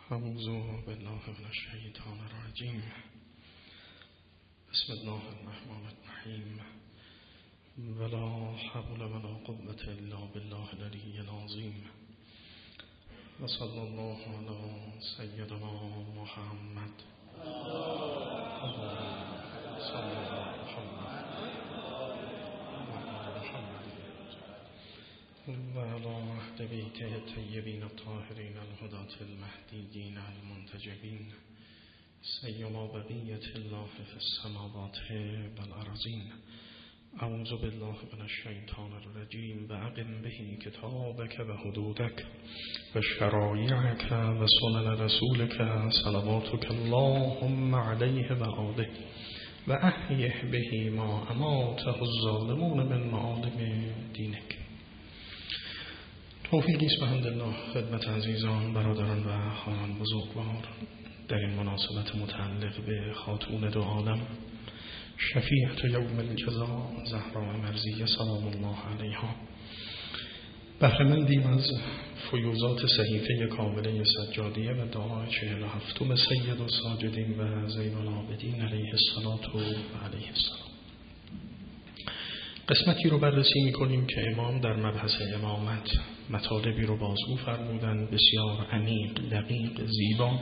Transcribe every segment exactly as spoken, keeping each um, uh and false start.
اعوذ بالله من الشیطان الرجیم. بسم الله الرحمن الرحیم. ولا حول ولا قوة الا بالله العلی العظیم. و صلی الله علی سیدنا محمد. صلی الله و علی اهل بیته الطیبین الطاهرین الهداة المهدیین المنتجبین سیما بقیة الله فی السماوات والارضین. اعوذ بالله من الشیطان الرجیم. و اقم به کتابک و حدودک و شرایعک و سنن رسولک صلواتک اللهم علیه و آله و احیه به ما اماته الظالمون من معالم دینک. توفیقی است بحمدالله خدمت عزیزان، برادران و خواهران بزرگوار در این مناسبت متعلق به خاتون دو عالم شفیعة یوم الجزا زهرا مرضیه سلام الله علیها، بهره‌مندیم از فیوزات صحیفه کامله سجادیه و دعای چهل و هفتم سید الساجدین و زین العابدین علیه الصلاة و علیه السلام. قسمتی رو بررسی می‌کنیم که امام در مبحث امامت مطالبی رو بازگو فرمودن بسیار عمیق، دقیق، زیبا.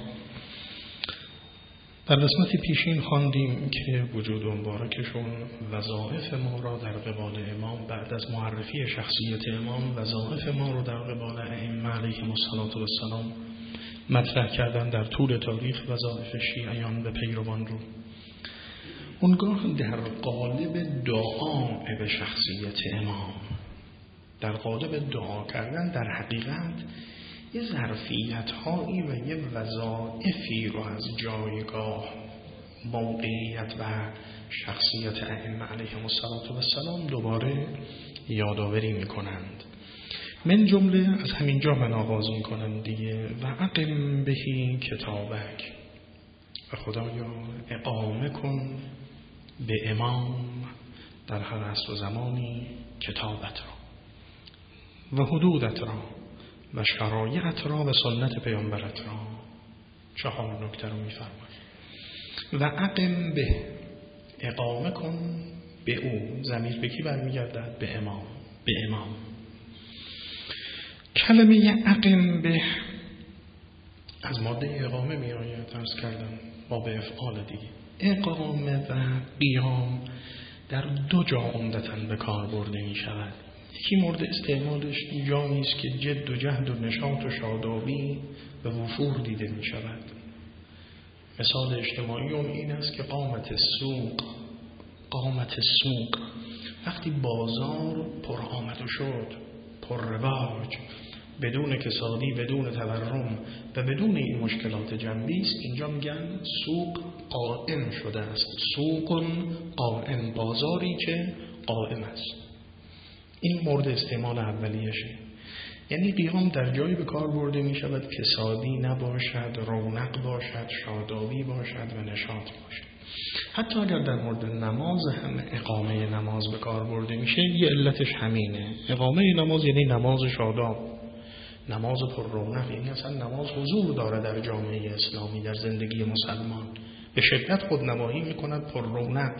در قسمت پیشین خواندیم که وجود مبارکشون وظایف ما را در قبال امام بعد از معرفی شخصیت امام وظایف ما رو در قبال ائمه علیهم السلام مطرح کردن در طول تاریخ. وظایف شیعیان به پیروان رو اونگاه در قالب دعا به شخصیت امام، در قالب دعا کردن در حقیقت یه ظرفیت هایی و یه وظایفی رو از جایگاه، موقعیت و شخصیت ائمه علیهم السلام دوباره یادآوری میکنند. من جمله از همینجا من آغاز میکنم دیگه. و اقم بهی کتابک، و خدایا اقامه کن به امام در هر عصر و زمانی کتابت را و حدودت را و شرایعت را و سنت پیامبرت را. چهار نکته رو می‌فرماید. و اقم به، اقامه کن به او. ضمیر به کی برمیگردد؟ به امام. به امام. کلمه اقم به از ماده اقامه می آید. عرض کردم ما به افعال دیگه. اقامه و قیام در دو جا عمدتاً به کار برده می شود. یکی مورد استعمالش جایی است که جد و جهد و نشاط و شادابی و وفور دیده می شود. مثال اجتماعی اون این است که قامت السوق، قامت السوق، وقتی بازار پر آمد و شد، پر رواج، بدون کسادی، بدون تورم و بدون این مشکلات جنبی است، اینجا میگن سوق قائم شده است. سوق قائم، بازاری که قائم است. این مورد استعمال اولیشه. یعنی قیام در جایی به کار برده می شود کسادی نباشد، رونق باشد، شادابی باشد و نشاط باشد. حتی اگر در مورد نماز هم اقامه نماز به کار برده میشه، یه علتش همینه. اقامه نماز یعنی نماز شاداب، نماز پر رونق، یعنی اصلا نماز حضور داره در جامعه اسلامی، در زندگی مسلمان به شدت خودنمایی میکند، پر رونق.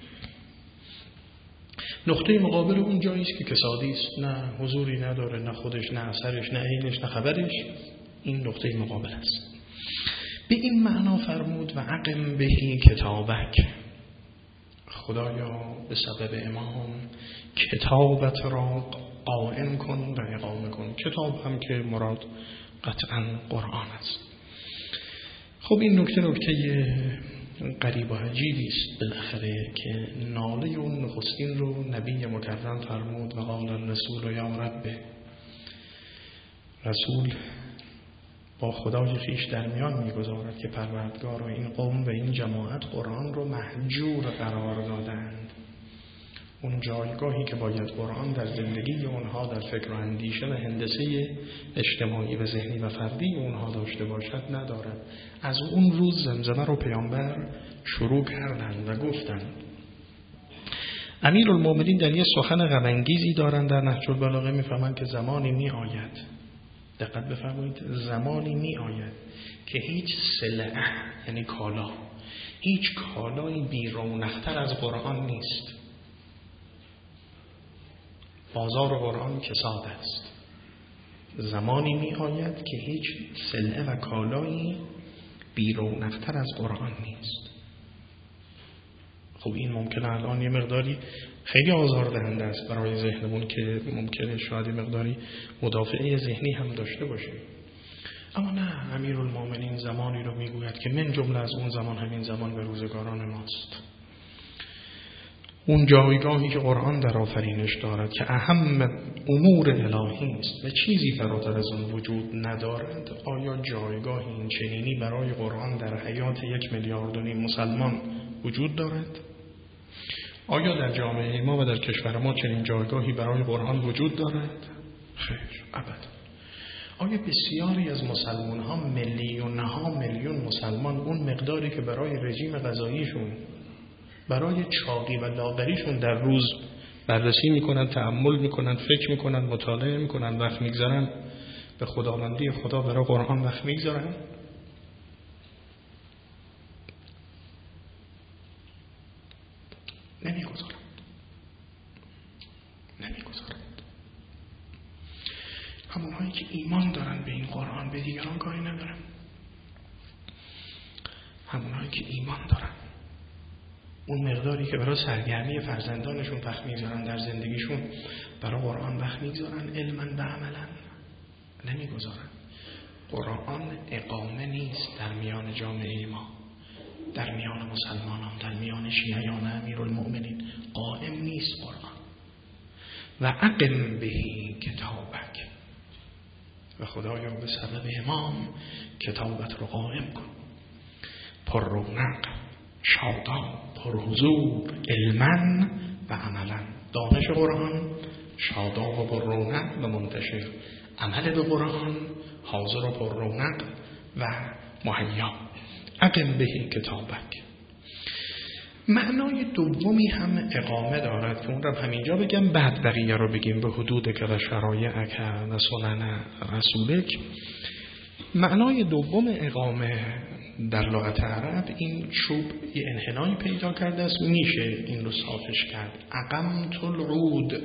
نقطه مقابل اون جایی است که کسادی است، نه حضوری نداره، نه خودش، نه اثرش، نه عینش، نه خبرش. این نقطه مقابل است. به این معنا فرمود و اقم بهی کتابک، خدایا به سبب امام کتابت را قائم کن و اقامه کن. کتاب هم که مراد قطعا قرآن است. خب این نکته نکته غریب و عجیبی است بالاخره که ناله اون نخستین رو نبی مکرم فرمود و قال الرسول یا رب. رسول با خدای خویش در میان میگذارد که پروردگار و این قوم و این جماعت قرآن رو مهجور قرار دادند. اون جایگاهی که باید قرآن در زندگی اونها، در فکر و اندیشه و هندسه اجتماعی و ذهنی و فردی اونها داشته باشد ندارد. از اون روز زمزمه رو پیامبر شروع کردند و گفتند. امیرالمومنین در یه سخن غم انگیزی دارند در نهج البلاغه میفهمند که زمانی می آید، دقت بفرمایید، زمانی می آید که هیچ سلعه یعنی کالا، هیچ کالایی بی رونق‌تر از قرآن نیست. بازار قرآن کساد است. زمانی می آید که هیچ سلعه و کالایی بی رونق‌تر از قرآن نیست. خب این ممکنه الان یه مقداری خیلی آزاردهنده است برای ذهنمون که ممکنه شاید مقداری مدافعه ذهنی هم داشته باشه. اما نه، امیرالمومنین زمانی رو میگوید که من جمله از اون زمان همین زمان به روزگاران ماست. اون جایگاهی که قرآن در آفرینش دارد که اهم امور الهی است و چیزی فراتر از اون وجود ندارد، آیا جایگاه این چنینی برای قرآن در حیات یک میلیارد و نیم مسلمان وجود دارد؟ آیا در جامعه ما و در کشور ما چنین جایگاهی برای قرآن وجود دارد؟ خیر، ابدا. آیا بسیاری از مسلمان ها، میلیون ها میلیون مسلمان، اون مقداری که برای رژیم غذاییشون، برای چاقی و لاغریشون در روز بررسی میکنن، تأمل میکنن، فکر میکنن، مطالعه میکنن، وقت میگذارن، به خداوندی خدا برای قرآن وقت میگذارن؟ نمیگذارن. نمیگذارن. همونهایی که ایمان دارن به این قرآن به دیگران کاری ندارن. همونهایی که ایمان دارن، اون مقداری که برای سرگرمی فرزندانشون وقت میگذارن در زندگیشون، برای قرآن وقت میگذارن، علما و عملا نمیگذارن. قرآن اقامه نیست در میان جامعه ما، در میان مسلمانان، در میان شیعیان امیرالمؤمنین قائم نیست قرآن. و اقم بهی کتابک، و خدایا به سبب امام کتابت رو قائم کن، پر رونق، شاداب، پر حضور، علما و عملا. دانش قرآن شاداب و پر رونق و منتشر، عمل به قرآن حاضر و پر رونق و مهیا. اقم بهی کتابک. معنای دومی هم اقامه دارد که اون رو همینجا بگم، بعد بقیه رو بگیم. به حدود که و شرایعک و سنن رسولک. معنای دوم اقامه در لغت عرب، این چوب یه انحنایی پیدا کرده است، میشه این رو صافش کرد. اقمت العود،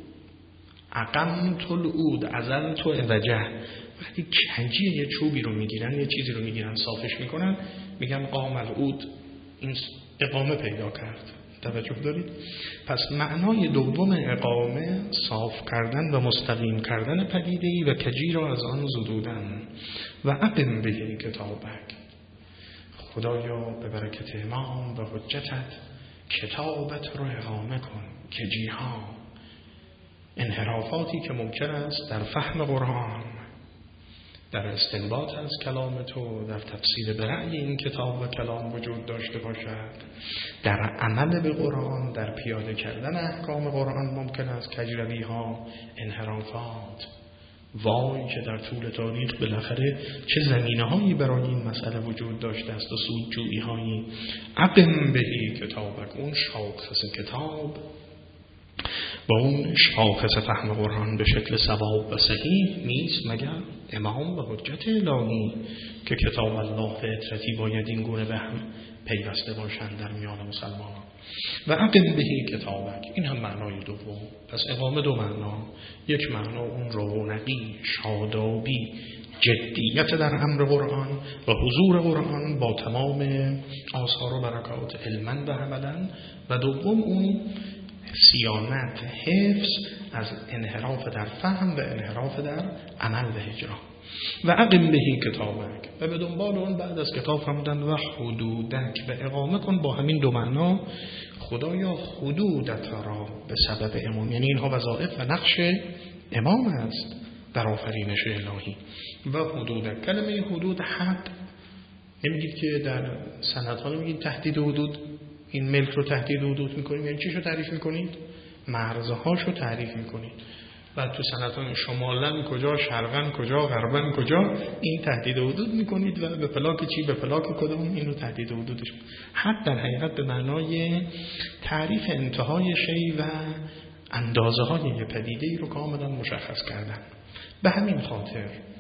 اقمت العود، ازلت وجه. وقتی کجی یه چوبی رو میگیرن، یه چیزی رو میگیرن صافش میکنن، میگن قام العود، این اقامه پیدا کرد. توجه دارید؟ پس معنای دوم اقامه صاف کردن و مستقیم کردن پدیده‌ای و کجی را از آن زدودن. و اقم بهی کتابک. خدایا به برکت امام و حجتت کتابت رو اقامه کن. کجیها، انحرافاتی که ممکن است در فهم قرآن، در استنباط از کلام تو، در تفسیر به رأی این کتاب و کلام وجود داشته باشد، در عمل به قرآن، در پیاده کردن احکام قرآن ممکن است کجروی ها، انحرافات. وای که در طول تاریخ بالاخره چه زمینه هایی برای این مسئله وجود داشته است و سودجویی هایی. اقم بهی کتابک، اون شاخص کتاب با اون شاخص فهم قرآن به شکل صواب و صحیح نیست مگر امام و حجت الهی که کتاب الله فطرتی باید این گونه به هم پیوسته باشند در میان مسلمانان. و اقم بهی کتابک، این هم معنای دوم. پس اقامه دو معنا، یک معنا اون رونقی، شادابی، جدیت در امر قرآن و حضور قرآن با تمام آثار و برکات علما و عملا، و دوم اون صیانت، حفظ از انحراف در فهم و انحراف در عمل و اجرا. و اقم بهی کتابک، و به دنبال اون بعد از کتاب فرمودن و حدودک، و اقامه کن با همین دو معنا. خدایا حدودت را به سبب امام، یعنی اینها وظایف و نقش امام است در آفرینش الهی. و حدودک، کلمه حدود حد، نمیگید که در سنت ها نمیگید تهدید حدود، این ملک رو تهدید حدود میکنیم، یعنی چیشو تعریف میکنید؟ مرزهاشو تعریف میکنید. بعد تو سنتان شمالن کجا، شرقن کجا، غربن کجا، این تهدید حدود میکنید و به پلاک چی، به پلاک کدوم، اینو تهدید حدودش. حد در حقیقت به معنای تعریف انتهای شی و اندازه های یه پدیده ای رو کاملا مشخص کردن. به همین خاطر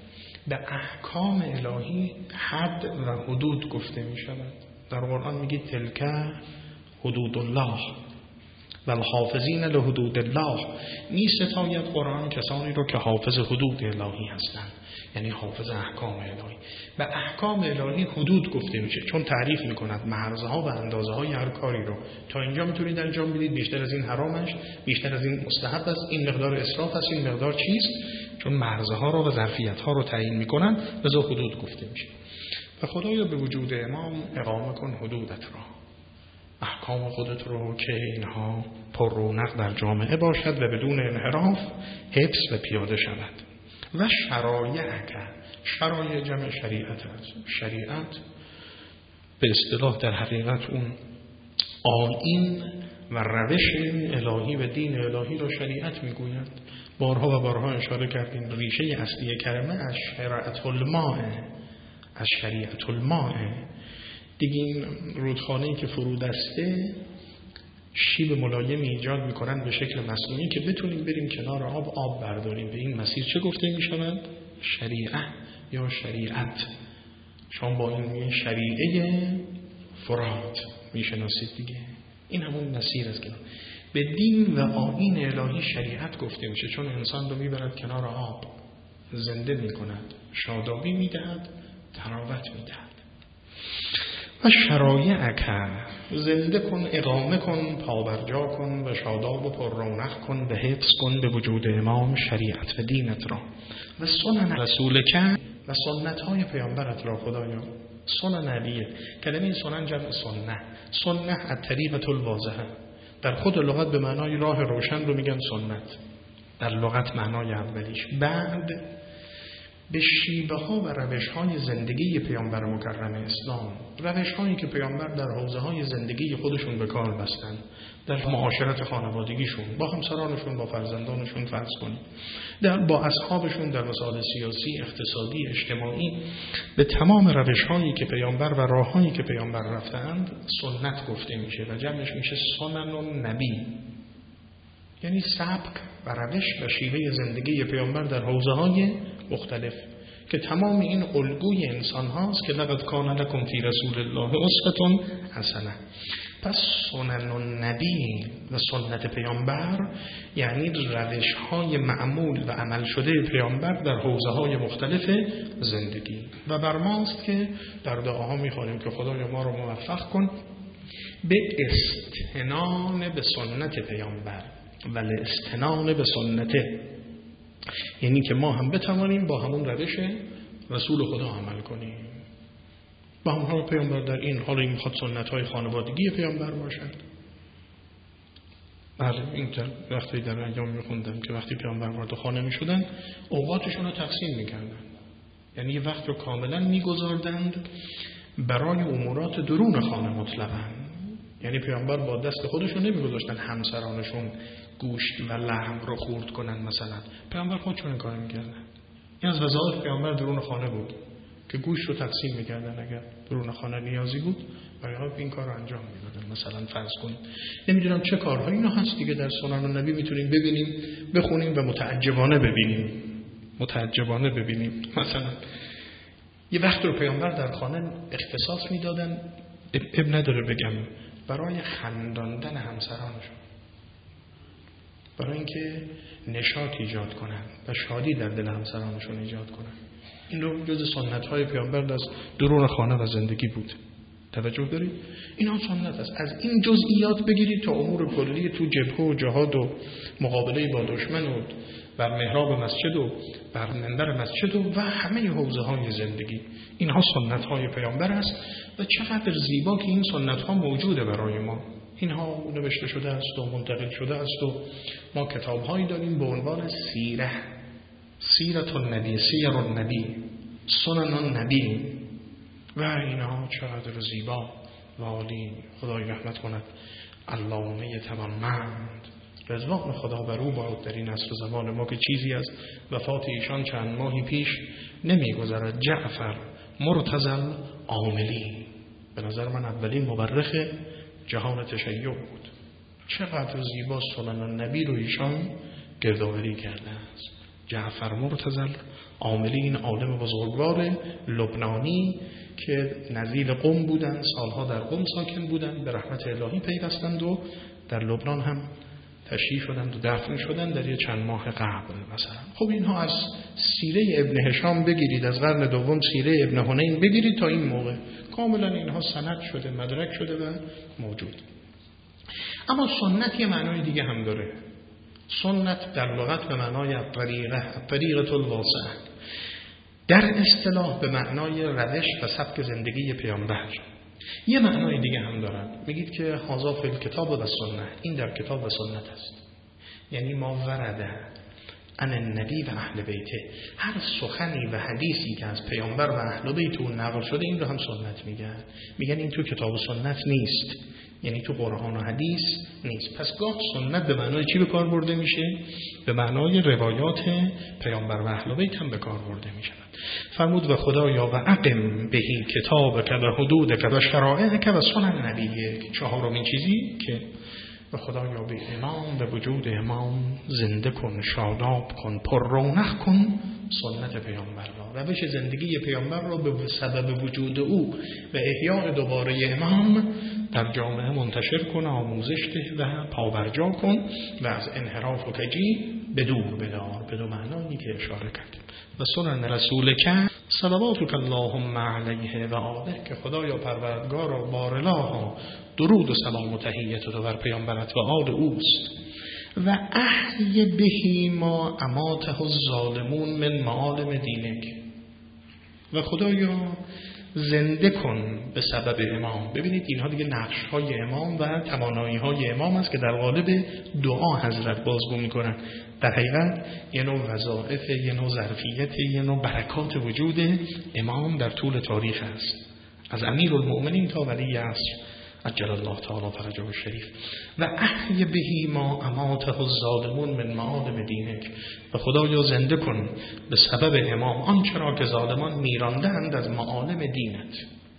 به احکام الهی حد و حدود گفته می شود. در قرآن میگه تلک حدود الله و الحافظین لحدود الله. می ستاید قرآن کسانی رو که حافظ حدود الهی هستند، یعنی حافظ احکام الهی. به احکام الهی حدود گفته میشه چون تعریف میکند مرزها و اندازه های هر کاری رو. تا اینجا میتونید انجام بدید، بیشتر از این حرامش، بیشتر از این مستحب است، این مقدار اسراف است، این مقدار چیست، چون مرزها رو و ظرفیت ها رو تعیین میکنن، لذا حدود گفته میشه. و خدایا به وجود امام اقامه کن حدودت را، احکام خودت رو که اینها پر رونق در جامعه باشد و بدون انحراف حفظ و پیاده شود. و شرایع که شرایع جمع شریعت است. شریعت به اصطلاح در حقیقت اون آیین و روش الهی و دین الهی رو شریعت میگوید. بارها و بارها اشاره کردیم ریشه اصلی کلمه از شریعت الماء، از شریعت الماء. دیگه این رودخانه‌ای که فرود استه شیب ملایمی ایجاد میکنن به شکل مصنوعی که بتونیم بریم کنار آب آب برداریم. به این مسیر چه گفته میشود؟ شریعه یا شریعت. شما با این میگه شریعه فرات میشناسید دیگه. این همون مسیر است که به دین و آیین الهی شریعت گفته میشه، چون انسان رو میبرد کنار آب، زنده میکند، شادابی میدهد، تراوت میدهد. و شرایع که زنده کن، اقامه کن، پابرجا کن و شاداب و پر رونق کن و حفظ کن به وجود امام شریعت و دینت را و سنن رسول که و سنت های پیامبرت را. خدایا سنن نبیه، کلمه سنن جمع سنه. سنه الطریقة الواضحه، در خود لغت به معنای راه روشن رو میگن سنت در لغت معنای اولیش. بعد به شیوه ها و روش های زندگی پیامبر مکرم اسلام، روش هایی که پیامبر در حوزه های زندگی خودشون به کار بستن، در معاشرت خانوادگیشون با همسرانشون، با فرزندانشون فرض کنید، در با اصحابشون، در مسائل سیاسی، اقتصادی، اجتماعی، به تمام روش هایی که پیامبر و راه هایی که پیامبر رفتند سنت گفته میشه و جمعش میشه سنن نبی، یعنی سبک و روش و شیوه زندگی پیامبر در حوزه های مختلف که تمام این الگوی انسان هاست که لقد کان لکم فی رسول الله اسوة حسنه. پس سنن النبی و سنت پیامبر یعنی روش های معمول و عمل شده پیامبر در حوزه های مختلف زندگی. و بر ماست که در دعاها میخوانیم که خدای ما رو موفق کن به استنان به سنت پیامبر و استنان به سنته، یعنی که ما هم بتوانیم با همون روش رسول خدا عمل کنیم. با همون پیامبر در این حال این میخواد سنت های خانوادگی پیامبر باشد. بله این وقتی در ایام میخوندم که وقتی پیامبر وارد خانه میشدن اوقاتشون رو تقسیم میکردن، یعنی یه وقت رو کاملا میگذاردند برای امورات درون خانه مطلقاً. یعنی پیامبر با دست خودشون نمیگذاشتن همسرانشون گوشت و لحم رو خورد کنن مثلا. پیامبر خودشون این کار میکردن. این از وظایف پیامبر درون خانه بود که گوشت رو تقسیم میکردن اگر درون خانه نیازی بود برای این کار رو انجام میدادن. مثلا فرض کنید نمیدونم چه کارهایی اینا هست دیگه در سنن النبی میتونیم ببینیم، بخونیم و متعجبانه ببینیم. متعجبانه ببینیم مثلا یه وقت رو پیامبر در خانه اختصاص میدادن، اب نداره بگم، برای خنداندن همسرانشون، برای اینکه نشاط ایجاد کنن و شادی در دل همسرانشون ایجاد کنن. این رو جز سنت های پیامبر از درون خانه و زندگی بود. توجه دارید؟ این ها سنت است. از این جزئیات بگیرید تا امور کلی تو جبهه و جهاد و مقابله با دشمن و بر محراب مسجد و بر منبر مسجد و, و همه حوزه های زندگی. اینها سنت های پیامبر است و چقدر زیبا که این سنت ها موجوده برای ما. اینها نوشته شده است و منتقل شده است و ما کتاب هایی داریم به عنوان سیره، سیرت النبی، سیر النبی، سنن النبی و اینها چقدر زیبا و عالی. خدای رحمت کند. علامه توانمند رضوان خدا بر او باد در این عصر زمان ما که چیزی از وفات ایشان چند ماهی پیش نمیگذرد. جعفر مرتضی عاملی به نظر من اولین مورخ جهان تشیع بود. چقدر زیبا سنن النبی رو ایشان گردآوری کرده است جعفر مرتضی عاملی، این عالم بزرگوار لبنانی که نزیل قم بودن، سالها در قم ساکن بودن، به رحمت الهی پیوستند و در لبنان هم تشییع شدند و دفن شدند در یه چند ماه قبل مثلا. خب اینها از سیره ابن هشام بگیرید، از قرن دوم سیره ابن حنین بگیرید تا این موقع کاملا اینها سند شده، مدرک شده و موجود. اما سنت یه معنای دیگه هم داره. سنت در لغت به معنای طریقه، طریقه الواسعه، در اصطلاح به معنای روش و سبک زندگی پیامبر. یه معنای دیگه هم دارد، میگید که هذا فی الکتاب و سنت، این در کتاب و سنت است. یعنی ما ورده عن النبی و اهل بیته، هر سخنی و حدیثی که از پیامبر و اهل بیت اون نقل شده این رو هم سنت میگن. میگن این تو کتاب و سنت نیست، یعنی تو قرآن و حدیث نیست. پس گاه سنت به معنای چی به کار برده میشه؟ به معنای روایات پیامبر و اهل بیت هم به کار برده میشه. فرمود و خدایا و اقم بهی کتابک و حدودک و شرائعک و سنن نبیک. چهارمین چیزی که و خدایا به امام، به وجود امام زنده کن، شاداب کن، پر رونق کن سنت پیامبر را، روش زندگی پیامبر را به سبب وجود او و احیاء دوباره امام در جامعه منتشر کن، آموزش ده و پابرجا کن و از انحراف و کجی به دور بدار، به دو معنایی که اشاره کرد. و سنن رسولک صلواتک اللهم علیه و آله، که خدایا پروردگارا بارلاها درود و سلام و تحیت تو بر پیامبرت و آل اوست. و احی بهی ما اماته الظالمون من معالم دینک، و خدایا زنده کن به سبب امام. ببینید اینها دیگه نقش های امام و توانایی های امام است که در قالب دعا حضرت بازگو میکنن. در حقیقت یه نوع وظایف، یه نوع ظرفیت، یه نوع برکات وجود امام در طول تاریخ است، از امیرالمؤمنین تا ولی عصر عجل الله تعالی فرجه الشریف. و احی بهی ما اماته الظالمون من معالم دینک، و خدایا زنده کن به سبب امام آنچه را که ظالمان میراندند از معالم دینت.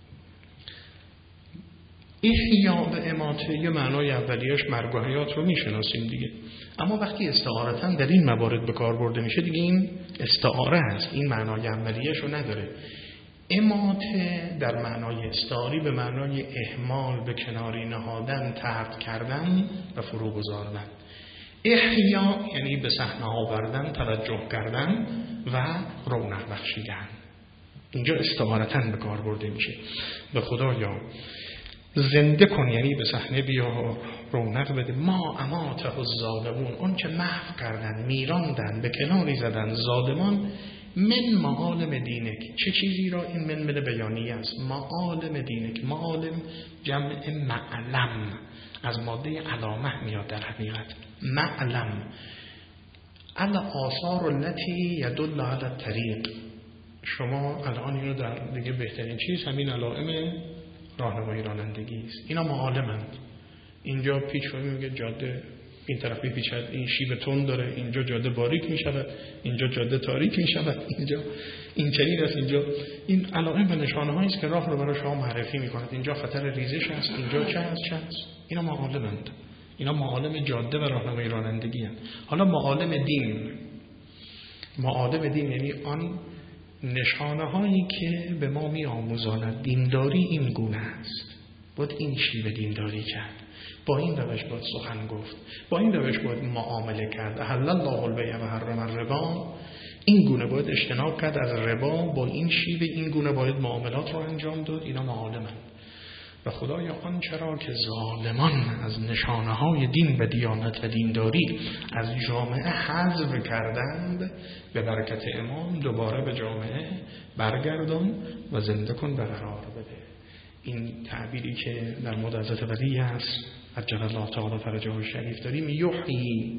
احیا به اماته یه معنای اولیش مرگ و حیات رو میشناسیم دیگه، اما وقتی استعارتا در این موارد به کار برده میشه دیگه این استعاره است، این معنای اولیش رو نداره. اماته در معنای استعاری به معنای اهمال، به کناری نهادن، ترک کردن و فرو گذاردن. احیا یعنی به صحنه آوردن، توجه کردن و رونق بخشیدن. اینجا استعارتا به کار برده میشه. به خدایا زنده کن یعنی به صحنه بیا، رونق بده. ما اماته الظالمون، اون که محو کردن، میراندن، به کناری زدن ظالمان، من معالم دینک. چه چیزی را؟ این من من بیانیه است. معالم دینک، معالم جمع معلم، از ماده علامه میاد در حقیقت. معلم علی آثار التي يدل على الطریق. شما الان اینو در دیگه بهترین چیز همین علائم راهنمایی رانندگی است. اینا معالمند. اینجا پیچ رو میگه جاده این طرفی پیچد، این شیب تند داره، اینجا جاده باریک می شود، اینجا جاده تاریک می شود، اینجا این چنین است، اینجا این علائم و نشانه هایی است که راه رو برای شما معرفی می کند. اینجا خطر ریزش است، اینجا چه است چه است. اینا معالمند. اینا معالم جاده و راهنمایی رانندگی هستند. حالا معالم دین، معالم دین یعنی آن نشانه هایی که به ما می آموزاند دینداری این گونه است، باید این شیوه دینداری کرد، با این روش باید سخن گفت، با این روش باید معامله کرد. احل الله البیع و حرم الربا، این گونه باید اجتناب کرد از ربا، با این شیوه این گونه باید معاملات رو انجام داد. اینا معالمند. و خدایا آنچه را که ظالمان از نشانه های دین و دیانت و دینداری از جامعه حذف کردند، به برکت امام دوباره به جامعه برگردان و زنده کن و قرار بده. این تعبیری که در مورد حضرت ولی است عجل الله تعالی فرجه الشریف داریم، یحیی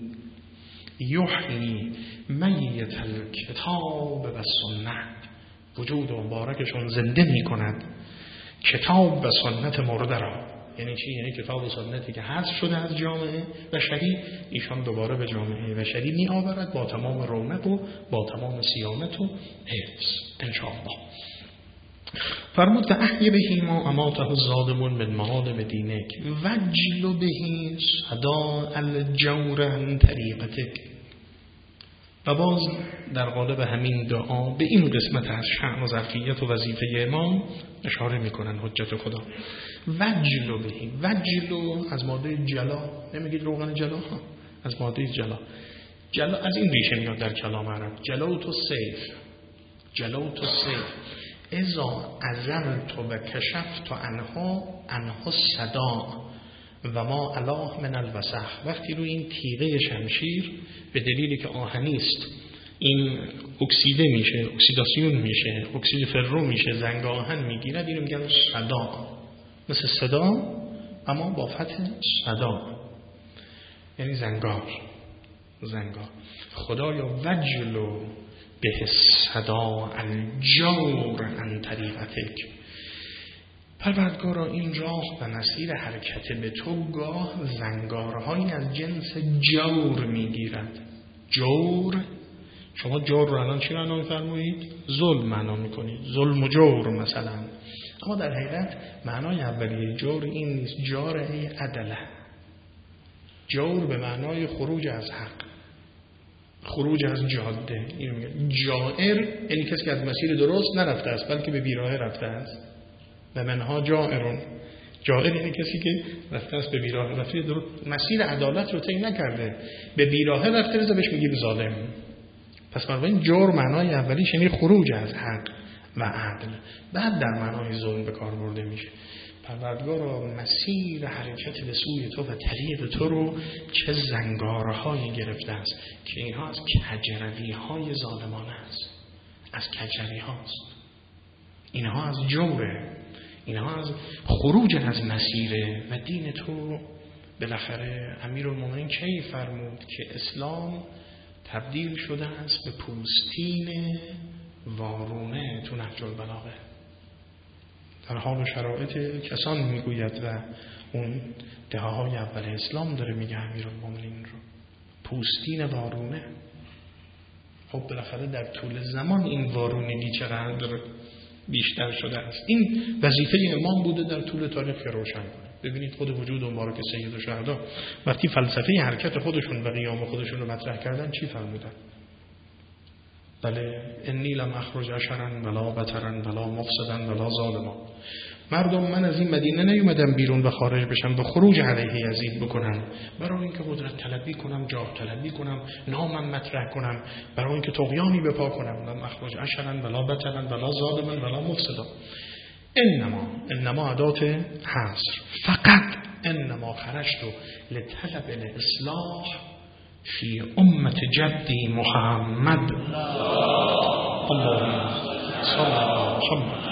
یحیی میت الکتاب و سنت، وجود مبارکشون زنده می کند کتاب و سنت مورد را. یعنی چی؟ یعنی کتاب و سنتی که حذف شده از جامعه بشری، ایشان دوباره به جامعه بشری می آورد با تمام رونق و با تمام صیانت و حفظ انشاءالله. فرمود و احی بهی ما اماته الظالمون من معالم دینک وجل بهی صدا الجور عن طریقتک. و باز در قالب همین دعا به این قسمت از شأن و ظرفیت و وظیفه امام اشاره میکنن حجت خدا. وجلو بهی، وجلو از ماده جلا، نمیگید روغن جلا ها، از ماده جلا. جلا از این ریشه میاد در کلام عرب، جلو تو سیف، جلو تو سیف ازا عزلت و کشفت عنها عنها صدا و ما علاء من الوسخ. وقتی روی این تیغه شمشیر به دلیلی که آهنیست این اکسیده میشه، اکسیداسیون میشه، اکسید فرو میشه، زنگ آهن میگیرد، اینو میگن صدا، مثل صدا اما با فتح صدا، یعنی زنگار، زنگار. خدایا وجلو به صدا الجور عن طریقتک. پروردگارا این راه و مسیر حرکت به تو گاه زنگارهایی از جنس جور میگیرد. جور، شما جور رو الان چی معنا می‌فرمایید؟ ظلم معنا می‌کنید، ظلم و جور مثلا. اما در حقیقت معنای اولیه جور این نیست، جار ای عدله. جور به معنای خروج از حق، خروج از جاده. این میگه جائر یعنی کسی که از مسیر درست نرفته است بلکه به بیراه رفته است. و منها جائرون، جائر یعنی کسی که رفته است به بیراه، رفته درست مسیر عدالت رو طی نکرده، به بیراه رفته، رضا بهش میگیم ظالم. پس بنابراین جور معنای اولیش یعنی خروج از حق و عدل، بعد در معنای ظلم به کار برده میشه. پروردگارا مسیر حرکت به سوی تو و طریق تو رو چه زنگارهایی گرفته است که اینها از کجروی های ظالمانه است، از کجروی هاست، اینها از جوره، اینها از خروج از مسیره. و دین تو بالاخره امیرالمومنین کی فرمود که اسلام تبدیل شده است به پوستین وارونه تو نهج البلاغه. در حال و شرایط کسان میگوید و اون دهه‌های اول اسلام داره میگه امیرالمومنین رو پوستین وارونه. خب بالاخره در طول زمان این وارونگی چقدر بیشتر شده است. این وظیفه امام بوده در طول تاریخ که روشن کنه. ببینید خود وجود مبارک سید الشهدا وقتی فلسفه حرکت خودشون و قیام خودشون رو مطرح کردن چی فرمودن؟ بله انی لم اخرج اشرا ولا بطرا ولا مفسدا ولا ظالما. مردم من از این مدینه نیومدم بیرون و خارج بشم به خروج علیه یزید بکنم، برای اینکه قدرت طلبی کنم، جاه طلبی کنم، نامم مطرح کنم، برای اینکه طغیانی بپا کنم. لم اخرج اشرا ولا بطرا ولا ظالما ولا مفسدا. انما انما ادات حصر، فقط انما خرجت لطلب الاصلاح فی امت جدی محمد. اللهم صل علی محمد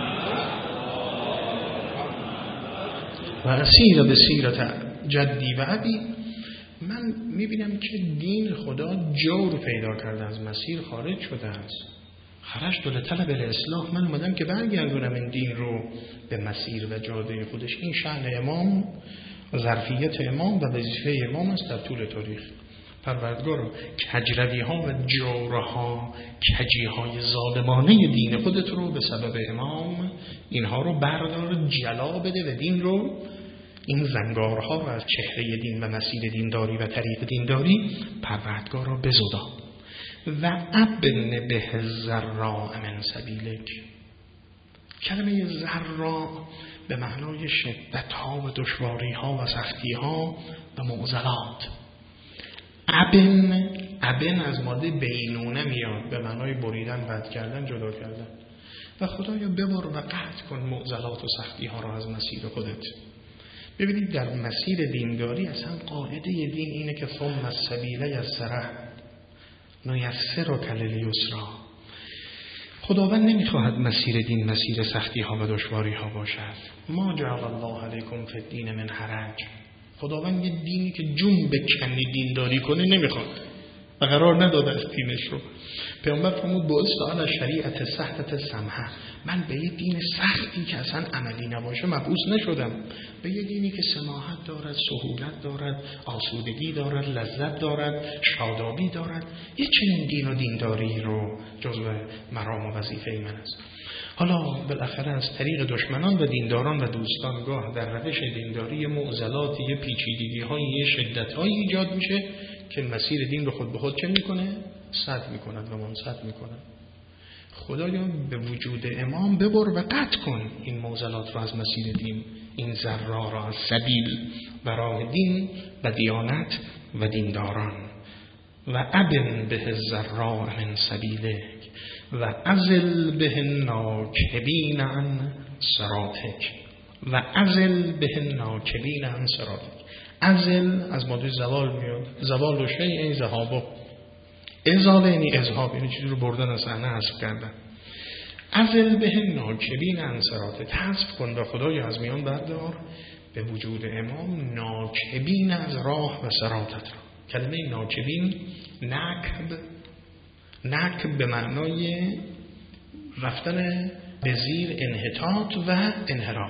و اسیر به سیرت جدی و ابی. من میبینم که دین خدا جور پیدا کرده، از مسیر خارج شده است. خرجت لطلب الاصلاح، من اومدم که برگردونم این دین رو به مسیر و جاده خودش. این شأن امام، ظرفیت امام و وظیفه امام است در طول تاریخ. پروردگارا کجروی ها و جورها، کجی های ظالمانه دین خودت رو به سبب امام اینها رو بردار، جلا بده و دین رو، این زنگارها رو از چهره دین و مسیر دینداری و طریق دینداری پروردگارا بزدا. و ابن به ذراء من سبیلک. کلمه ذراء به معنای شدت ها و دشواری ها و سختی ها و معضلات. ابن ابن از ماده بینونه میاد به معنای بریدن، قطع کردن، جدا کردن. و خدایا ببر و قطع کن معضلات و سختی ها را از مسیر خودت. ببینید در مسیر دینداری اصلا قاعده دین اینه که ثم السبیل یسره نیسرک للیسرا. خداوند نمیخواهد مسیر دین مسیر سختی ها و دشواری ها باشد. ما جعل الله علیکم فی الدین من حرج. خداوند یه دینی که جون بکنی دینداری کنه نمیخواد و قرار نداده از دینش رو. پیامبر فرمود بعثت علی شریعت سهلة سمحه. من به یه دین سختی که اصلا عملی نباشه مبعوث نشدم، به یه دینی که سماحت دارد، سهولت دارد، آسودگی دارد، لذت دارد، شادابی دارد. یه چنین دین و دینداری رو جزو مرام و وظیفه من است. حالا بالاخره از طریق دشمنان و دینداران و دوستان گاه در روش دینداری معضلات، یه پیچیدگی های، یه شدت های ایجاد میشه که مسیر دین رو خود به خود چه میکنه؟ سد میکند و منسد میکند. خدایا به وجود امام ببر و قطع کن این معضلات را از مسیر دین، این ذرا را از سبیل و راه دین و دیانت و دینداران. و ابن به الذرا من سبیلک و ازل به الناکبین عن صراطک و ازل به الناکبین عن صراطک. ازل از ماده زوال میاد، زوال و شیء این ذهاب، ازاله یعنی اذهاب، یعنی چیزی رو بردن از صحنه حذف کردن. ازل به الناکبین عن صراطک، حذف کن و خدای از میان بردار به وجود امام ناکبین از راه و صراطت را. کلمه ناکبین نکب، نکب به معنای رفتن به زیر انحطاط و انحراف.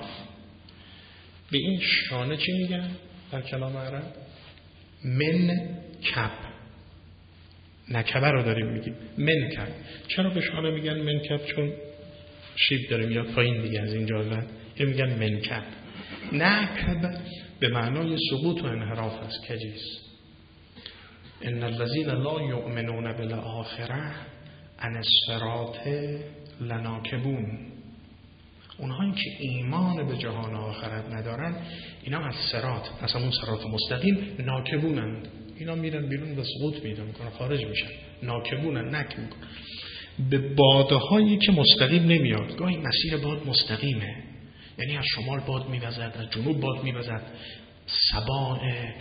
به این شانه چی میگن در کلام عرب؟ من کب، نکبه رو داریم میگیم من کب. چرا به شانه میگن من کب؟ چون شیب داره میاد پایین دیگه از اینجا و این میگن من کب. نکب به معنای سقوط و انحراف است، کجیست. ان الذين لا يؤمنون بالآخرة عن الصراط لناکبون. اونهایی که ایمان به جهان آخرت ندارن اینا از صراط، مثلا اون صراط مستقیم، ناکبونند. اینا میرن بیرون و سقوط میدن میکنن، خارج میشن، ناکبونن، نک میکنن. به بادهایی که مستقیم نمیاد. گاهی مسیر باد مستقیمه، یعنی از شمال باد میوزد، از جنوب باد میوزد، سبا،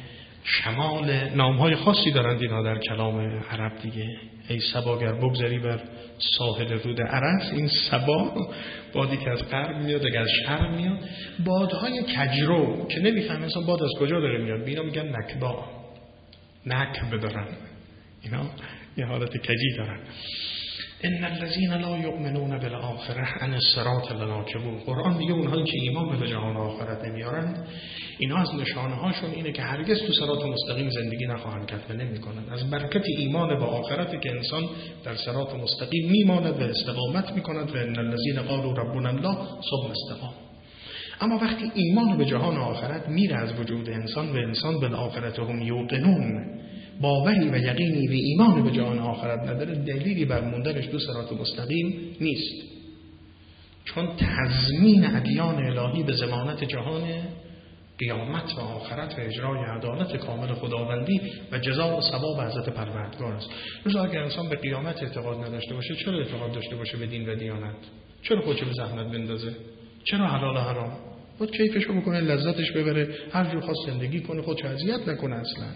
شمال، نامهای خاصی دارند اینا در کلام عرب دیگه. ای سبا گر بگذری بر ساحل رود عرس، این سبا بادی که از غرب میاد، اگر از شرق میاد. بادهای کجرو که نمیفهم انسان باد از کجا داره میاد، اینا میگن نکبا، نکب دارن اینا، یه حالت کجی دارن. ان الذين لا يؤمنون بالآخرة عن الصراط لناکبون. قرآن میگه اونهایی که ایمان به جهان آخرت نمیارن اینا از نشانه هاشون اینه که هرگز تو صراط مستقیم زندگی نخواهند کرد و نمیکنن. از برکت ایمان به آخرت که انسان در صراط مستقیم میماند و استقامت میکند. و ان الذين قالوا ربنا الله ثم استقام. اما وقتی ایمان به جهان آخرت میره از وجود انسان و انسان بالآخرت هم یوقنون، باوری و یقینی به ایمان به جهان آخرت نداره، دلیلی بر موندنش تو صراط مستقیم نیست. چون تضمین ادیان الهی به ضمانت جهان قیامت و آخرت و اجرای عدالت کامل خداوندی و جزا و ثواب حضرت پروردگار است. روز اگر انسان به قیامت اعتقاد نداشته باشه، چرا اعتقاد داشته باشه به دین و دیانت؟ چرا خودشو به زحمت بندازه؟ چرا حلال و حرام؟ خود کیفشو بکنه، لذتش ببره، هر جور خواست زندگی کنه، خودشو اذیت نکنه. اصلا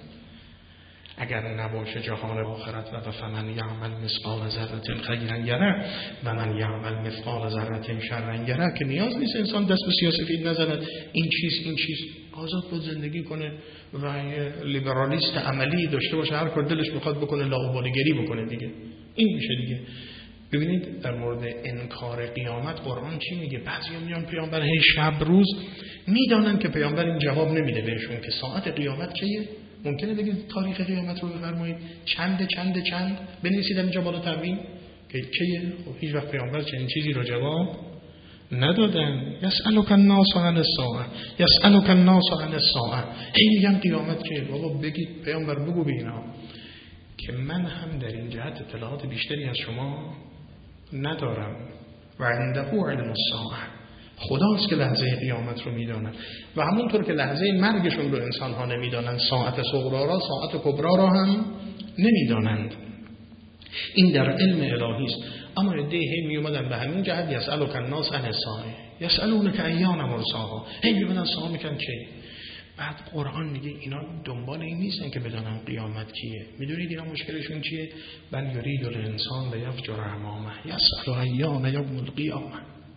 اگر نباشه جهان آخرت و فمن یعمل مثقال ذره خیرا یره و من یعمل مثقال ذره شرا یره، که نیاز نیست انسان دست به سیاست نزند این چیز این چیز، آزاد بود زندگی کنه و لیبرالیست عملی داشته باشه، هر کار دلش میخواد بکنه، لاابالیگری بکنه دیگه. این میشه دیگه. ببینید در مورد انکار قیامت قرآن چی میگه؟ بعضیا میان پیامبر هی شب روز میدانن که پیامبر این جواب نمیده بهشون که ساعت قیامت چیه. ممکنه بگید تاریخ قیامت رو بفرمایید، چند چند چند بنویسید اینجا بالا تمرین که چیه. خب هیچ وقت پیامبر چنین چیزی رو جواب ندادن. یسألک الناس عن الساعه، یسألک الناس عن الساعه. این میگن قیامت چیه؟ بابا بگید پیامبر بگو به اینا که من هم در این جهت اطلاعات بیشتری از شما ندارم. و عنده علم الساعه، خداست که لحظه قیامت رو میداند و همونطور که لحظه مرگشون رو انسان ها نمیدانند، ساعت صغرا را ساعت کبرا را هم نمیدانند. این در علم الهی است. اما عده‌ای می اومدن به همین جهت یسألک الناس عن الساعه یسألونک ایان مرساها، هی میگن ساعه میگن چی؟ بعد قرآن میگه اینا دنبال این نیستن که بدونن قیامت کیه. میدونید اینا مشکلشون چیه؟ بل یرید الانسان لیفجر امامه یسأل ایان یوم القیامه.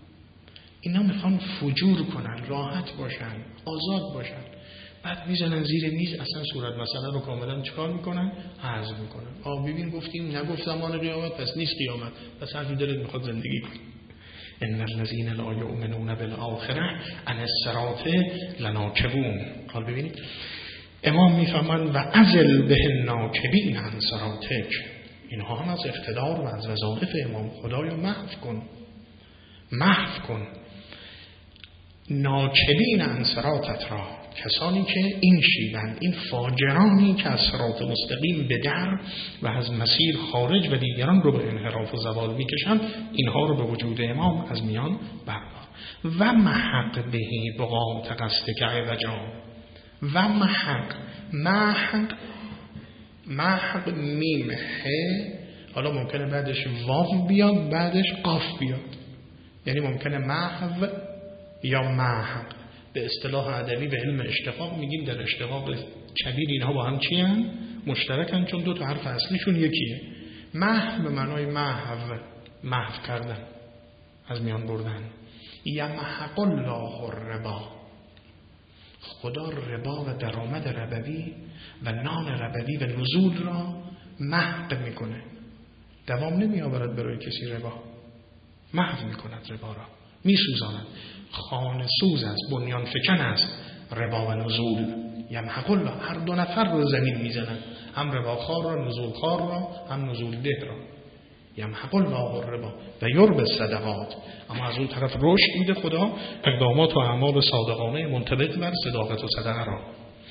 اینا میخوان فجور کنن، راحت باشن، آزاد باشن. بعد میزنن زیر میز، اصلا صورت مسئله رو کاملا چکار میکنن؟ حذف میکنن. آ ببین گفتیم نگفت زمان قیامت، پس نیست قیامت، پس هر دلت میخواد زندگی کن. ان الذين لا يؤمنون بالآخرة عن الصراط لناکبون. حال ببینید امام میفهمند و ازل به الناکبین عن صراطک. اینها هم از اقتدار و از وظایف امام. خدایا محو کن، محو کن. ناکلین عن صراطت را، کسانی که این شیوند، این فاجرانی که از صراط مستقیم به در و از مسیر خارج و دیگران رو به انحراف و زوال میکشند، اینها رو به وجود امام از میان بردار. و محق بهی بغات قصد که عوجا، و محق محق محق میم ه، حالا ممکنه بعدش واو بیاد بعدش قاف بیاد، یعنی ممکنه محو یا محق. به اصطلاح ادبی به علم اشتقاق میگیم در اشتقاق کبیر اینها با هم چی هن؟ مشترکن، چون دو تا حرف اصلیشون یکیه. محو به معنای محو، محو کردن، از میان بردن. یمحق الله الربا، خدا ربا و درآمد ربوی و نان ربوی و نزول را محو میکنه، دوام نمی آورد برای کسی ربا، محو میکند ربا را، میسوزاند. خانه سوز است، بنیان فکن است ربا و نزول. یمحق الله، هر دو نفر رو زمین میزنن، هم ربا خار را، نزول خار را، هم نزول ده را. یمحق الله الربا و یربی الصدقات، اما از اون طرف رشد میده خدا اقدامات و اعمال صادقانه منطبق بر صداقت و صدقه را.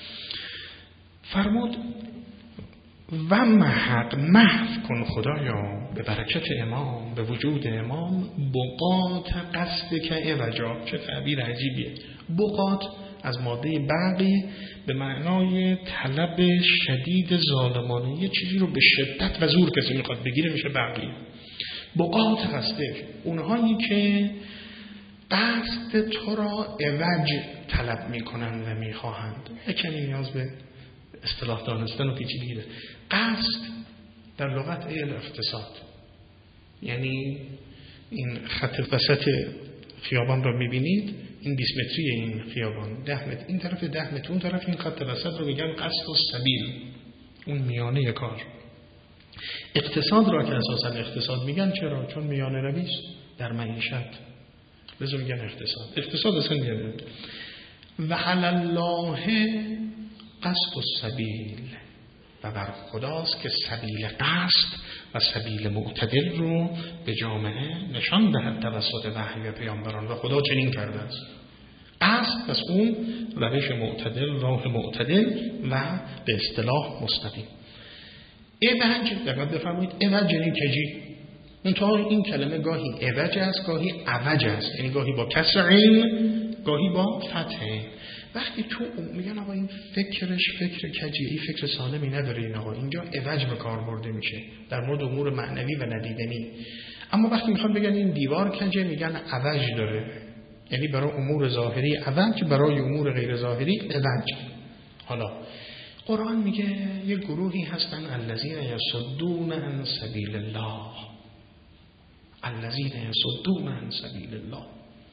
فرمود و محق، محو کن خدایا به برکت امام، به وجود امام، بقات قصد که عوجا. چه تعبیر عجیبیه. بقات از ماده بقی به معنای طلب شدید ظالمانه، یه چیزی رو به شدت و زور کسی میخواد بگیره میشه بقی. بقات قصدش، اونهایی که قصد تو را عوج طلب میکنند و میخواهند. یکمی نیاز به اصطلاح دانستن و پیچیدگی داره. قصد در لغت ای الاقتصاد، یعنی این خط وسط خیابان رو میبینید، این بیست متری این خیابان، ده متر این طرف، ده متر اون طرف، این خط وسط رو میگن قصد و سبیل، اون میانه کار. اقتصاد را که اساسا اقتصاد میگن، چرا؟ چون میانه رویست در معیشت، لذا میگن اقتصاد. اقتصاد اصلا میگن و علی الله قصد و سبیل، و بر خداست که سبیل قصد و سبیل معتدل رو به جامعه نشان دهد توسط وحی و پیامبران، و خدا چنین کرده است. قصد پس اون روش معتدل، راه معتدل و به اصطلاح مستقیم. عوج، دقت بفرمایید، عوج یعنی کجی. منتها این کلمه گاهی عوج است، گاهی عوج است، یعنی گاهی با کسر عین، گاهی با فتح. وقتی تو میگن آقا این فکرش فکر کجی، این فکر سالمی نداره، این آقا اینجا عوج به کار برده میشه در مورد امور معنوی و ندیدنی. اما وقتی میخوان بگن این دیوار کجه، میگن عوج داره، یعنی برای امور ظاهری عوج، برای امور غیر ظاهری عوج. حالا قرآن میگه یه گروهی هستن الذین یصدون عن سبیل الله، الذین یصدون عن سبیل الله،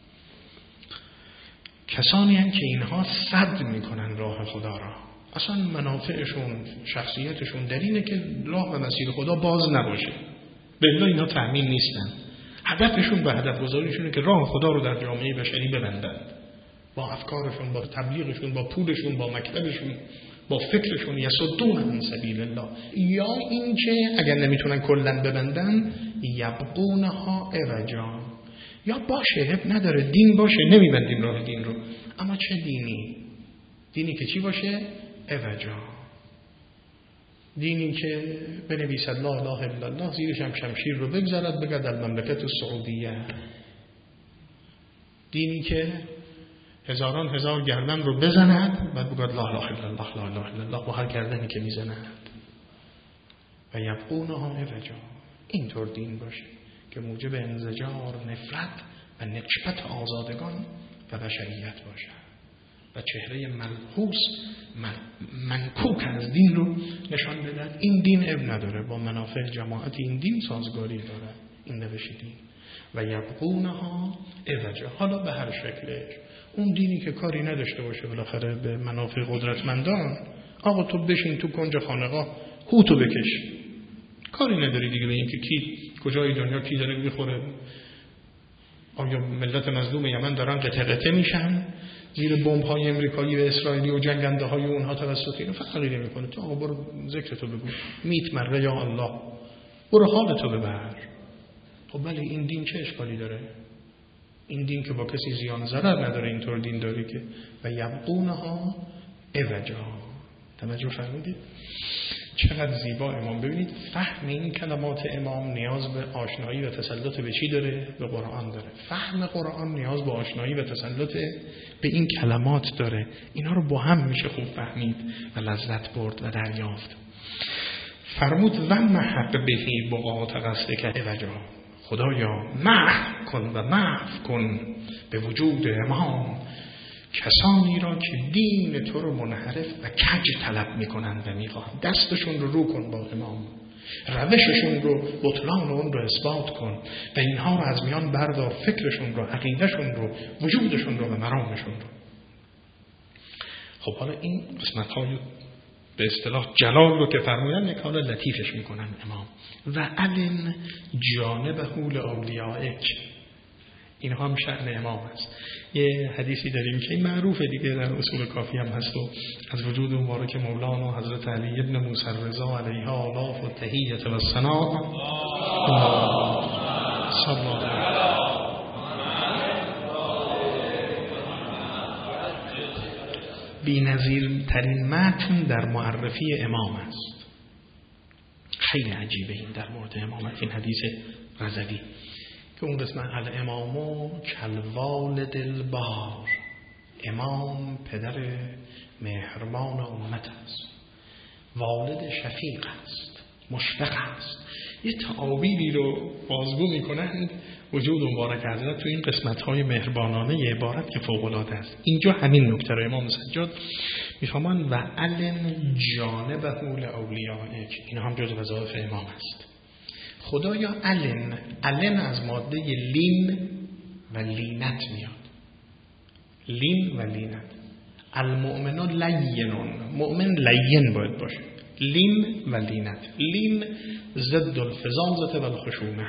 کسانی هستند که اینها صد میکنن راه خدا را. اصلا منافعشون، شخصیتشون در اینه که راه و مسیر خدا باز نباشه، بالله اینها تأمین نیستن. هدفشون به هدف گذاریشونه که راه خدا رو در جامعه بشری ببندند، با افکارشون، با تبلیغشون، با پولشون، با مکتبشون، با فکرشون. یصدون عن سبیل الله، یا اینکه اگر نمیتونن کلا ببندن یبغونها عوجا، یا باشه هب نداره دین باشه، نمیبندیم راه دین رو، اما چه دینی؟ دینی که چی باشه؟ عوجا، دینی که بنویسد لا اله الا الله، زیرش هم شمشیر رو بگذارد بگه در مملکت سعودیه، دینی که هزاران هزار گردن رو بزند بعد بگه لا اله الا الله، لا اله الا الله با هر گردنی که میزند. و یبغونها عوجا، اینطور دین باشه که موجب انزجار، نفرت و نکبت آزادگان و بشریت باشد و چهره ملحوس منکوک از دین رو نشان بدهد. این دین اب نداره، با منافع جماعت این دین سازگاری داره، این روش دین. و یبغونها عوجا، حالا به هر شکلش، اون دینی که کاری نداشته باشه بالاخره به منافع قدرتمندان. آقا تو بشین تو کنج خانقاه هوتو بکش، کاری نداری دیگه به این که کی کجای دنیا کی داره میخوره. آیا ملت مظلوم یمن دارن قطع قطع میشن زیر بمب‌های امریکایی و اسرائیلی و جنگنده های اونها توسط این؟ فرقی نمیکنه. تو آقا برو ذکرتو بگو، میت مره یا الله، برو حالتو ببر. خب ولی این دین چه اشکالی داره؟ این دین که با کسی زیان ضرر نداره، اینطور دین داری که و یبغونها عوجا. توجه فرمودید؟ چقدر زیبا امام. ببینید فهم این کلمات امام نیاز به آشنایی و تسلط به چی داره؟ به قرآن داره. فهم قرآن نیاز به آشنایی و تسلط به این کلمات داره. اینا رو با هم میشه خوب فهمید و لذت برد و دریافت. فرمود و محق بهی بقاط قصد که عوجا. خدایا محو کن و محو کن به وجود امام کسانی را که دین تو رو منحرف و کج طلب میکنند و میخواهند. دستشون رو رو کن با امام، روششون رو بطلان اون رو اثبات کن و اینها رو از میان بردار، فکرشون رو، عقیدهشون رو، وجودشون رو و مرامشون رو. خب حالا این قسمت های به اصطلاح جلال رو که فرمودن یک حال لطیفش میکنن امام. و علن جانب حول اولیائک، این هم شأن امام است. یه حدیثی داریم که معروفه دیگه، در اصول کافی هم هست و از وجود مبارک مولانا حضرت علی ابن موسی الرضا علیه آلاف و تحییت و ثنا صلی الله علیه بی‌نظیر ترین متن در معرفی امام است. خیلی عجیبه این در مورد امامت، این حدیث رضوی که اون قسمت الامامو کالوالد البار، امام پدر مهربان امت است، والد شفیق است، مشفق است. یه تعابیری رو بازگو میکنند وجود مبارک حضرت تو این قسمت‌های مهربانانه عبارت که فوق‌العاده است. اینجا همین نکته رو امام سجاد میفهمن و علن جانب حول اولیائک، این هم جز وظایف امام است. خدایا علن، علن از ماده لین و لینت میاد. لین و لینت. المؤمنون لینون، مؤمن لین باید باشه. لین و لینت. لین ضد الفظاظه و الخشونة،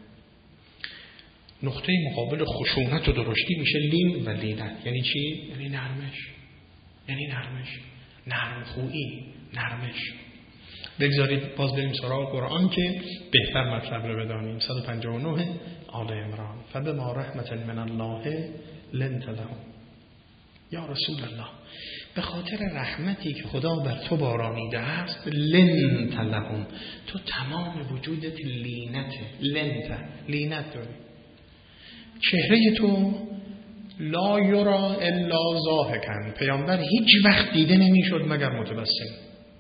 نقطه مقابل خشونت و درشتی میشه لین و لینت. یعنی چی؟ یعنی نرمش، یعنی نرمش، نرم خویی، نرمش. بگذارید باز بریم سراغ قرآن که بهتر مطلب رو بدانیم. صد و پنجاه و نه آل عمران. فبما رحمت من الله لنت لهم. یا رسول الله، به خاطر رحمتی که خدا بر تو بارانیده است، لنت لهم، تو تمام وجودت لینته. لنت، لینت داری. چهره تو لا یرا الا ضاحکا، پیامبر هیچ وقت دیده نمیشد مگر متبسم.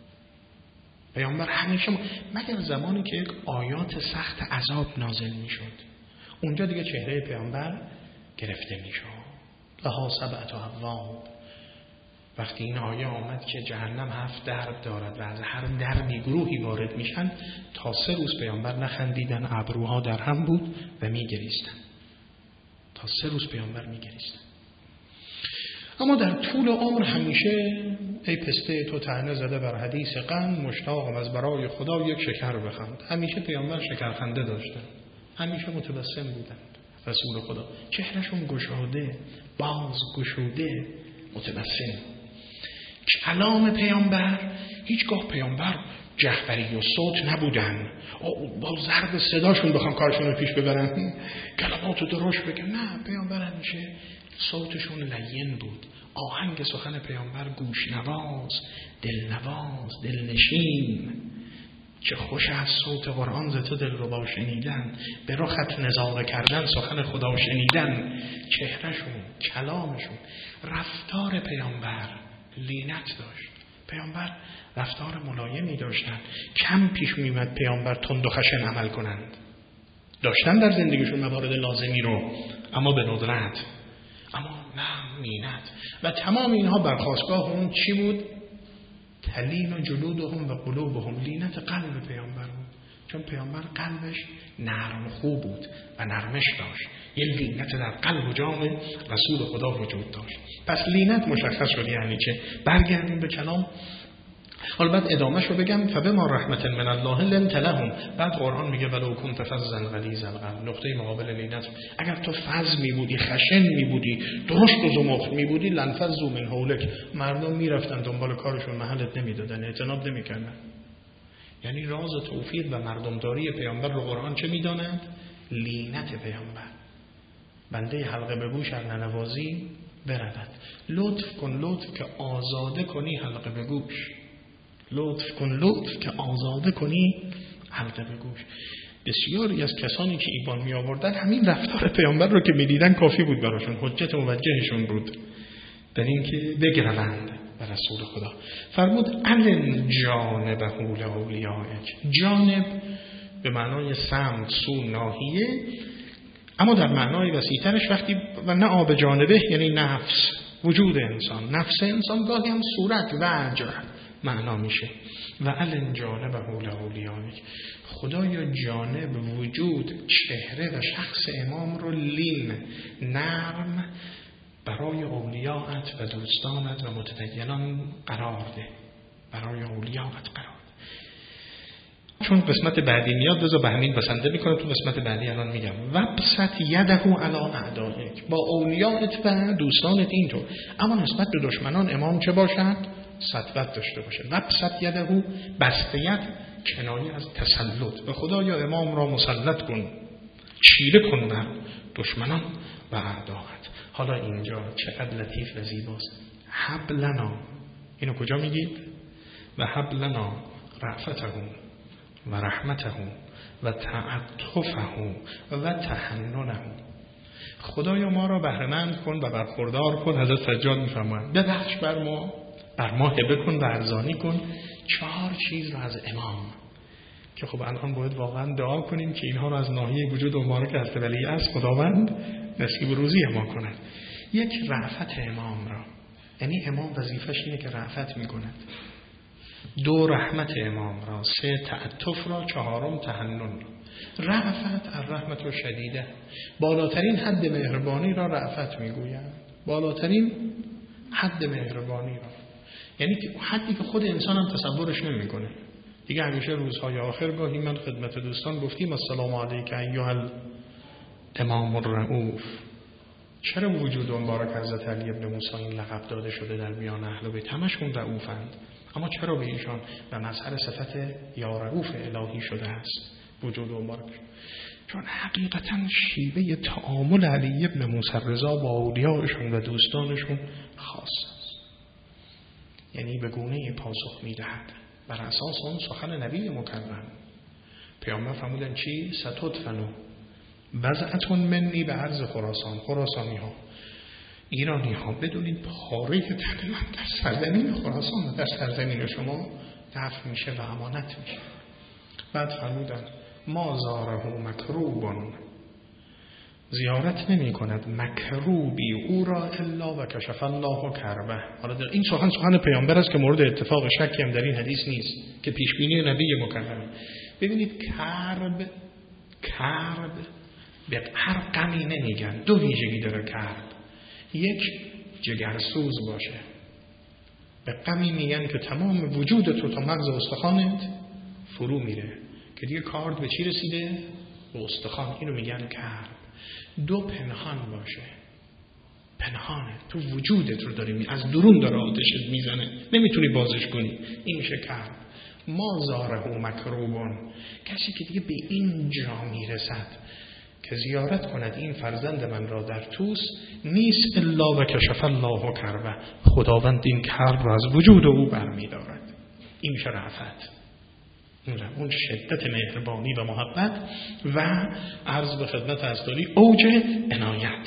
پیامبر همیشه مگر زمانی که یک آیات سخت عذاب نازل میشد، اونجا دیگه چهره پیامبر گرفته میشد. لها سبعة ابواب، وقتی این آیه آمد که جهنم هفت درب دارد و از هر دربی گروهی وارد میشن، تا سه روز پیامبر نخندیدن، ابروها در هم بود و میگریستن. تا سه روز پیامبر میگریستن. اما در طول عمر همیشه ای پسته تو طعنه زده بر حدیث قند، مشتاقم از برای خدا یک شکر بخند. همیشه پیامبر شکرخنده داشتن، همیشه متبسم بودند. رسول خدا چهرشون گشاده، باز گشوده، متبسم. کلام پیامبر هیچگاه پیامبر جهوری و صوت نبودن، با ضرب صداشون بخوام کارشون رو پیش ببرن، کلماتو درشت بگن. نه، پیامبر همیشه صوتشون لین بود. آهنگ سخن پیامبر گوشنواز، دلنواز، دلنشین. چه خوش است صوت قرآن ز تو دلربا شنیدن، به رخت نظاره کردن، سخن خدا شنیدن. چهرهشون، کلامشون، رفتار پیامبر لینت داشت. پیامبر رفتار ملایمی داشتن. کم پیش میمد پیامبر تند و خشن عمل کنند. داشتن در زندگیشون موارد لازمی رو، اما به ندرت، اما نه مینت. و تمام اینها برخاستگاه اون چی بود؟ تلین و جلودهم و قلوبهم، لینت قلب پیامبر بود. چون پیامبر قلبش نرم خوب بود و نرمش داشت. یه لینت در قلب و جان رسول خدا وجود داشت. پس لینت مشخص شد یعنی چه. برگردیم به کلام. حالا بعد ادامهش رو بگم. فبما رحمت من الله لنت لهم. بعد قرآن میگه ولو کنت فظا غلیظ القلب. نقطه مقابل لینت، اگر تو فظ می بودی، خشن می بودی، درشت و زمخت می بودی، لنفضوا من حولک، مردم میرفتن دنبال کارشون، محلت نمیدادن، اعتناب نمیکردن. یعنی راز توفیق و مردمداری پیامبر رو قرآن چه میداند؟ لینت پیامبر. بنده حلقه به گوش از ننوازی برود. لطف کن لطف که آزاده کنی حلقه به گوش. لطف کن لطف که آزاده کنی حلقه به گوش. بسیاری از کسانی که ایمان می آوردن همین رفتار پیامبر رو که می دیدن کافی بود براشون، حجت موجهشون بود در این که بگروند به رسول خدا. فرمود علن جانب حول اولیائک. جانب به معنای سمت، سو، ناحیه، اما در معنای وسیع‌ترش وقتی و نه آب جانبه یعنی نفس، وجود انسان، نفس انسان، گاهی هم صورت وجه معنا میشه. و علن جانب حول اولیائک. خدایا جانب، وجود، چهره و شخص امام رو لین، نرم برای اولیاءت و دوستانت و متدینان قرار ده. برای اولیاءت قرار ده. چون قسمت بعدی میاد بذار به همین بسنده میکنم، تو قسمت بعدی الان میگم. وبسط یده علی اعدائک. با اولیاءت و دوستانت اینطور، اما نسبت به دشمنان امام چه باشد؟ سطوت داشته باشه. وبسط یده، بستیت کنایه از تسلط. به خدایا امام را مسلط کن، چیره کن بر دشمنان و اعداءت. حالا اینجا چقدر لطیف و زیباست. هب لنا، اینو کجا میگید؟ و هب لنا رأفته و رحمته و تعطفه و تحننه. خدایا ما را بهره‌مند کن و برخوردار کن. حضرت سجاد میفرمایند ببخش بر ما، بر ما هبه کن و ارزانی کن چهار چیز را از امام، که خب الان باید واقعا دعا کنیم که اینها را از ناحیه وجود و مبارک از ولی از خداوند نصیب روزی ما کند. یک، رأفت امام را، یعنی امام وظیفش اینه که رأفت میکند. دو، رحمت امام را. سه، تعطف را. چهارم، تحنن را. رأفت الرحمت و شدیده، بالاترین حد مهربانی را رأفت میگوید. بالاترین حد مهربانی را، یعنی که حدی که خود انسان هم تصورش نمیکنه. دیگه همیشه روزهای آخر گاهی من خدمت دوستان گفتیم السلام علیک ایها الامام الرؤوف. چرا وجود و مبارک حضرت علی ابن موسی این لقب داده شده در میان اهل بیت؟ همشون رؤوفند، اما چرا به ایشان و مظهر صفت یا رؤوف الهی شده است وجود و مبارک؟ چون حقیقتا شیوه تعامل علی ابن موسی رضا با اولیاءشون و دوستانشون خاص است، یعنی به گونه‌ای پاسخ می‌دهد بر اساس اون سخن نبی مکرم. پیامبر فرمودن چی؟ ستدفنوا بضعة منی به عرض خراسان. خراسانی ها، ایرانی ها، بدونید پاره تن من در سرزمین خراسان و در سرزمین شما دفن میشه و امانت میشه. بعد فرمودن ما زاره مکروبون، زیارت نمی کند مکروبی او را الا و کشف الله کربه. حالا در این سخن سخن پیامبر است که مورد اتفاق شکی هم در این حدیث نیست که پیشبینی نبی مکرم. ببینید کرب، کرب به هر غمی نمیگن، دو ویژگی داره کرب. یک، جگرسوز باشه. به غمی میگن که تمام وجود تو تا مغز استخوانت فرو میره که دیگه کارد به چی رسیده؟ به استخوان. اینو میگن کرب. دو، پنهان باشه. پنهانه، تو وجودت رو داری، از درون داره آتشت میزنه، نمیتونی بازش کنی. این میشه کرب. ما زاره مکروبون، کسی که دیگه به این جا میرسد که زیارت کند این فرزند من را در توس، نیست الا و کشف الله کربه، خداوند این کرب را از وجود او برمیدارد. این میشه رأفت، اون شدت مهربانی و محبت و عرض به خدمت حضرت اوج عنایت.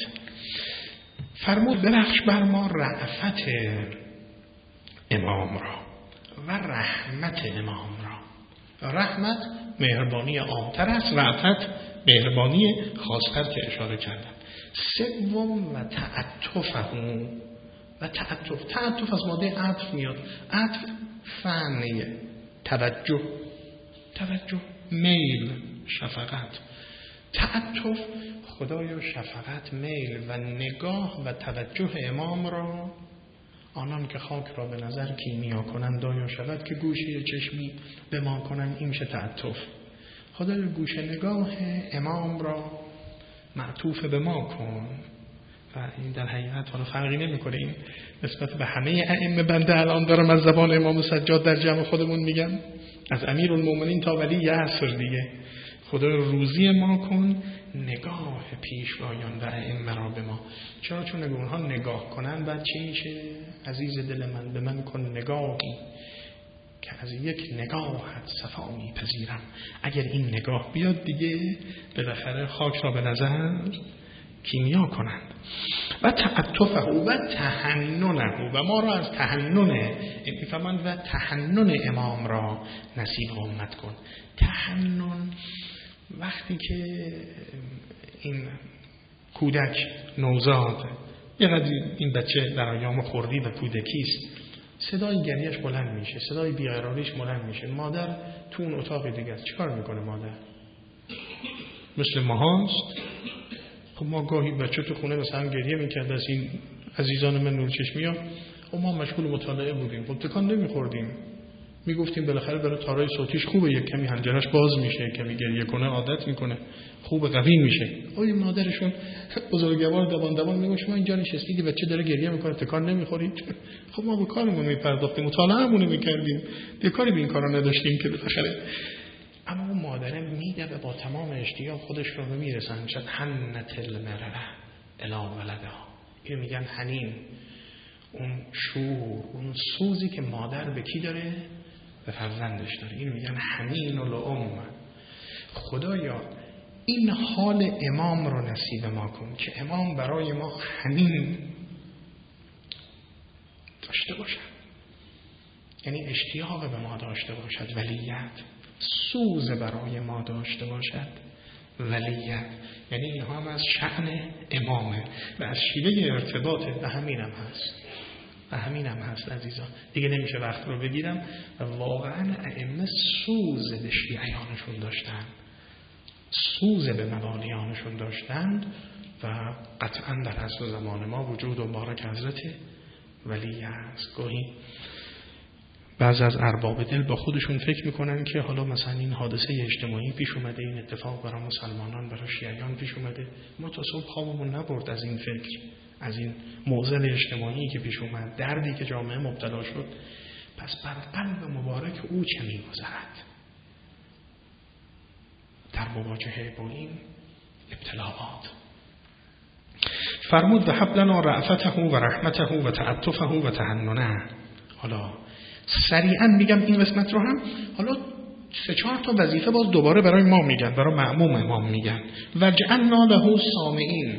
فرمود ببخش بر ما رأفت امام را و رحمت امام را. رحمت مهربانی عامتر است، رأفت مهربانی خاصتر که اشاره کردم. سوم و تعطف و تعطف. تعطف از ماده عطف میاد. عطف فنیه، توجه، توجه، میل، شفقت. تعطف خدایا شفقت، میل و نگاه و توجه امام را، آنان که خاک را به نظر کیمیا کنند دایا شود که گوشه چشمی به ما کنند. این میشه تعطف. خدای گوشه نگاه امام را معطوف به ما کن. و این در حقیقت حالا فرقی نمیکنه، این نسبت به همه ائمه بنده الان دارم از زبان امام سجاد در جمع خودمون میگم، از امیرالمومنین تا ولی عصر دیگه. خدای روزی ما کن، نگاه پیشوایان و ائمه را به ما. چرا؟ چون اگه اونها نگاه کنن بعد چی میشه؟ عزیز دل من، به من کن نگاهی که از یک نگاهت صفا میپذیرم. اگر این نگاه بیاد دیگه بالاخره خاک را به نظر کیمیا کنند. و تعطفه و تحننه، و ما را از تحنن میفهمند و تحنن امام را نصیب امت کن. تحنن وقتی که این کودک نوزاد یقدر این بچه در ایام خردی و کودکیست، صدای گریهش بلند میشه، صدای بی‌قراریش بلند میشه. مادر تو اون اتاق دیگه است. چیکار میکنه مادر؟ مثل ما هست. خب ما گاهی بچه تو خونه مثلا گریه میکرد از این عزیزان من نورچشمی ها، خب ما مشغول مطالعه بودیم، خب تکان نمیخوردیم، میگفتیم بالاخره برای تارای صوتیش خوبه، یک کمی حنجرش باز میشه، کمی گریه کنه عادت میکنه، خوب قوی میشه. آوی مادرشون بزرگوار دوان دوان میگه شما اینجا نشستید بچه داره گریه میکنه تکان نمیخورید. خب ما به کارمون میپرداختیم، مطالعه‌مون میکردیم، یه کاری به این کارا نداشتیم که بالاخره. اما اون مادره میده و با تمام اشتیاق خودش رو میرسن. شد حنت المرأة الی ولدها، این میگن حنین، اون شور، اون سوزی که مادر به کی داره؟ به فرزندش داره. این میگن حنین الام. خدایا این حال امام رو نصیب ما کن که امام برای ما حنین داشته باشد، یعنی اشتیاق به ما داشته باشد، ولیت، سوز برای ما داشته باشد، ولیت. یعنی اینها هم از شأن امامه و از شیوه ارتباطه. و همین هم هست و همین هم هست عزیزان. دیگه نمیشه وقت رو بگیرم. و واقعا ائمه سوز به شیعیانشون داشتن، سوز به موالیانشون داشتند و قطعا در عصر زمان ما وجود و مبارک حضرت ولی است. گاهی بعض از ارباب دل با خودشون فکر میکنن که حالا مثلا این حادثه اجتماعی پیش اومده، این اتفاق برای مسلمانان برای شیعیان پیش اومده، ما تا صبح خوابمون نبرد از این فکر، از این معضل اجتماعی که پیش اومد، دردی که جامعه مبتلا شد. پس بر قلب مبارک او چه میگذرد در مواجهه با این ابتلاعات؟ فرمود و هب لنا رأفته و رحمته و تعطفه و تحننه. حالا سریعا میگم این قسمت رو هم، حالا سه چهار تا وظیفه باز دوباره برای ما میگن، برای مأموم امام میگن. وجعلنا له سامعین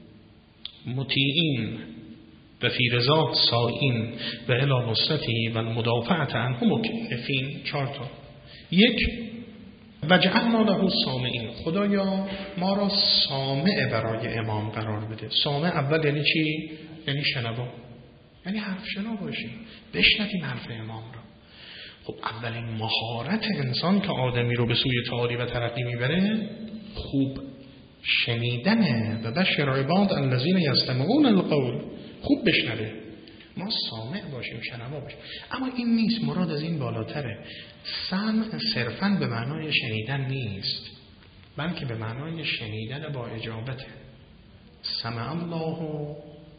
مطیعین و فی رضا سائین و الی نصرته و المدافعة عنه مکلفین. چهار تا. یک، وجعلنا له سامعین، خدایا ما را سامع برای امام قرار بده. سامع اول یعنی چی؟ یعنی شنوا، یعنی حرف شنوا باشیم، بشنویم حرف امام را. خب اولین مهارت انسان که آدمی رو به سوی تعالی و ترقی میبره خوب شنیدنه. و بشر عباد الذین یستمعون القول، خوب بشنوه. ما سامع باشیم، شنوا باشیم. اما این نیست، مراد از این بالاتره. سمع صرفاً به معنای شنیدن نیست، بلکه به معنای شنیدن با اجابته. سمع الله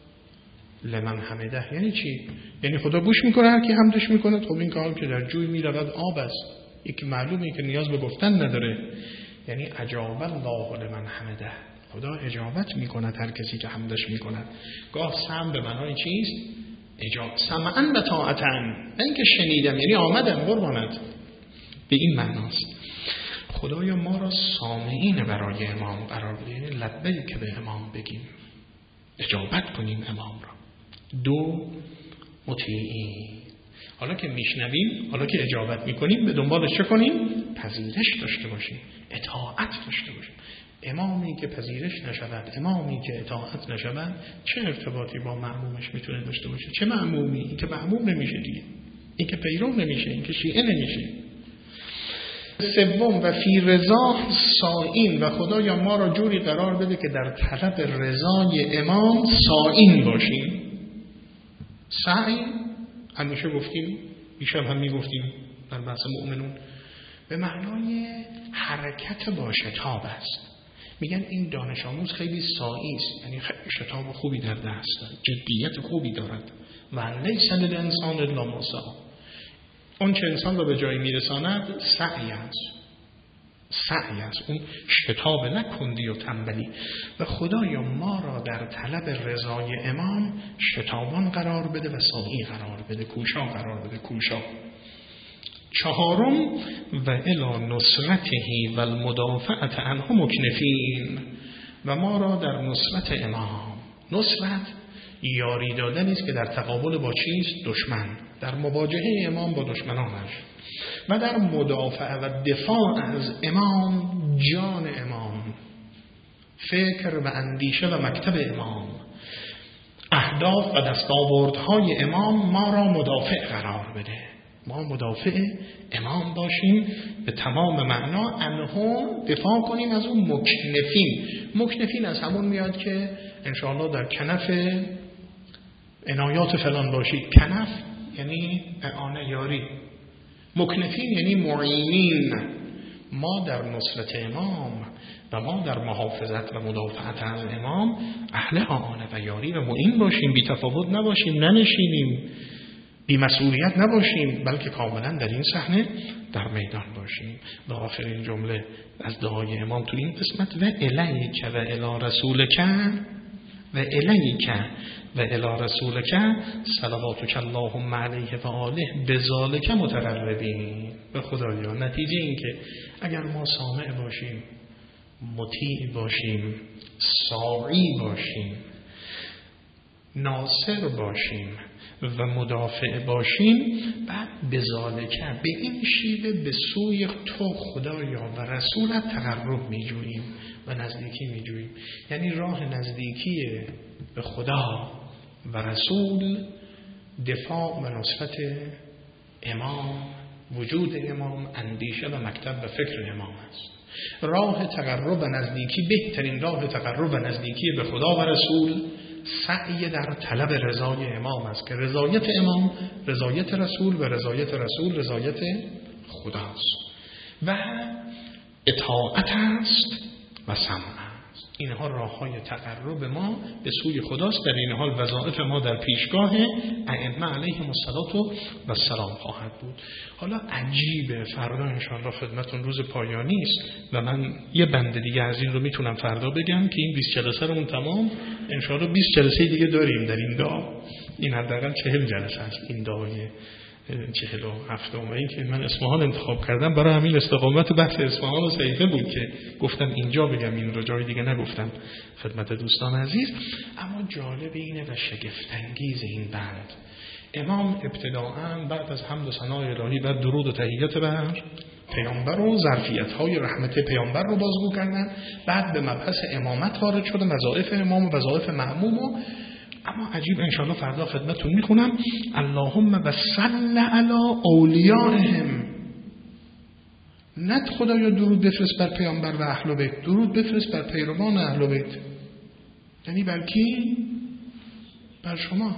لمن حمده یعنی چی؟ یعنی خدا گوش میکنه هر کی حمدش میکنه. خب این کار که در جوی میرود آب است، یکی معلومه که نیاز به گفتن نداره. یعنی اجاب الله لمن حمده، خدا اجابت میکند هر کسی که حمدش میکند. گاه سمع به معنای چیست؟ اجاب، سمعن و طاعتن، نه اینکه شنیدم یعنی آمدم قربانت، به این معناست. خدایا ما را سامعین برای امام قرار بده، یعنی لبیک به امام بگیم، اجابت کنیم امام را. دو، مطیعین، حالا که میشنویم، حالا که اجابت میکنیم، به دنبالش چه کنیم؟ پذیرش داشته باشیم، اطاعت داشته باشیم. امامی که پذیرش نشود، امامی که اطاعت نشود، چه ارتباطی با مأمومش میتونه داشته باشه؟ چه مأمومی؟ این که مأموم نمیشه دیگه، این که پیرو نمیشه، این که شیعه نمیشه. سوم، و فی رضا سائین، و خدایا ما را جوری قرار بده که در طلب رضای امام سائین باشیم. سعی همیشه گفتیم، بیشتر هم میگفتیم در بحث مؤمنون، به معنای حرکت با شتاب است. میگن این دانش آموز خیلی سعی است، یعنی خیلی شتاب خوبی در دست دارد، جدیت خوبی دارد. و لیس للانسان الا ما سعی، اون چه انسان را به جایی میرساند سعی است. سعی است، اون شتاب نکندی و تنبلی. و خدایا ما را در طلب رضای امام شتابان قرار بده و سعی قرار بده، کوشا قرار بده، کوشا. چهارم و الی نصرته و المدافعت عنه مکنفین، و ما را در نصرت امام، نصرت یاری دادن است که در تقابل با چیست؟ دشمن، در مواجهه امام با دشمنانش، و در مدافع و دفاع از امام، جان امام، فکر و اندیشه و مکتب امام، اهداف و دستاوردهای امام ما را مدافع قرار بده. ما مدافع امام باشیم به تمام معنا، انهم دفاع کنیم از اون مکنفین. مکنفین از همون میاد که انشاءالله در کنف عنایات فلان باشید. کنف یعنی اعانه، یاری. مکنفین یعنی معینین. ما در نصرت امام و ما در محافظت و مدافعت از امام اهل اعانه و یاری و معین باشیم، بی تفاوت نباشیم، ننشینیم، بی مسئولیت نباشیم، بلکه کاملا در این صحنه در میدان باشیم. و آخرین جمله از دعای امام تو این قسمت: و الیک و الی رسولک و الیک و الی رسولک صلواتک اللهم علیه و آله بذالک متقربین. به خدایا نتیجه این که اگر ما سامع باشیم، مطیع باشیم، ساعی باشیم، ناصر باشیم و مدافع باشیم، بعد بذالک، به این شیوه به سوی تو خدایا و رسولت تقرب می جوییم و نزدیکی می جوییم. یعنی راه نزدیکی به خدا و رسول دفاع و نصرت امام، وجود امام، اندیشه و مکتب و فکر امام است. راه تقرب و نزدیکی، بهترین راه تقرب و نزدیکی به خدا و رسول سعی در طلب رضای امام است که رضایت امام رضایت رسول و رضایت رسول رضایت خداست و اطاعت است و سمع است. اینها راه‌های تقرب ما به سوی خداست. در این حال وظایف ما در پیشگاه ائمه علیهم السلام خواهد بود. حالا عجیبه، فردا انشاءالله خدمتون روز پایانی است و من یه بند دیگه از این رو میتونم فردا بگم که این بیست جلسه رمون تمام، انشاءالله بیست جلسه دیگه داریم در این دعا. این حداقل چهل جلسه است این دعای چهل و هفتم. و این که من اصفهان انتخاب کردم برای همین استقامت بحث اصفهان و صحیفه بود که گفتم اینجا بگم، این رو جای دیگه نگفتم خدمت دوستان عزیز. اما جالب اینه و شگفت‌انگیز این بند، امام ابتداءً بعد از حمد و ثنای الهی و درود و تحیت بر پیامبر و ظرفیت‌های رحمت پیامبر رو بازگو کردن، بعد به مبحث امامت وارد شده، وظایف امام و وظایف مأموم. و اما عجیب، انشاءالله فردا خدمتتون میخونم: اللهم وصل علی اولیائهم. ند خدایا درود بفرست بر پیامبر و اهل بیت، درود بفرست بر پیروان اهل بیت. یعنی بر کی؟ بر شما.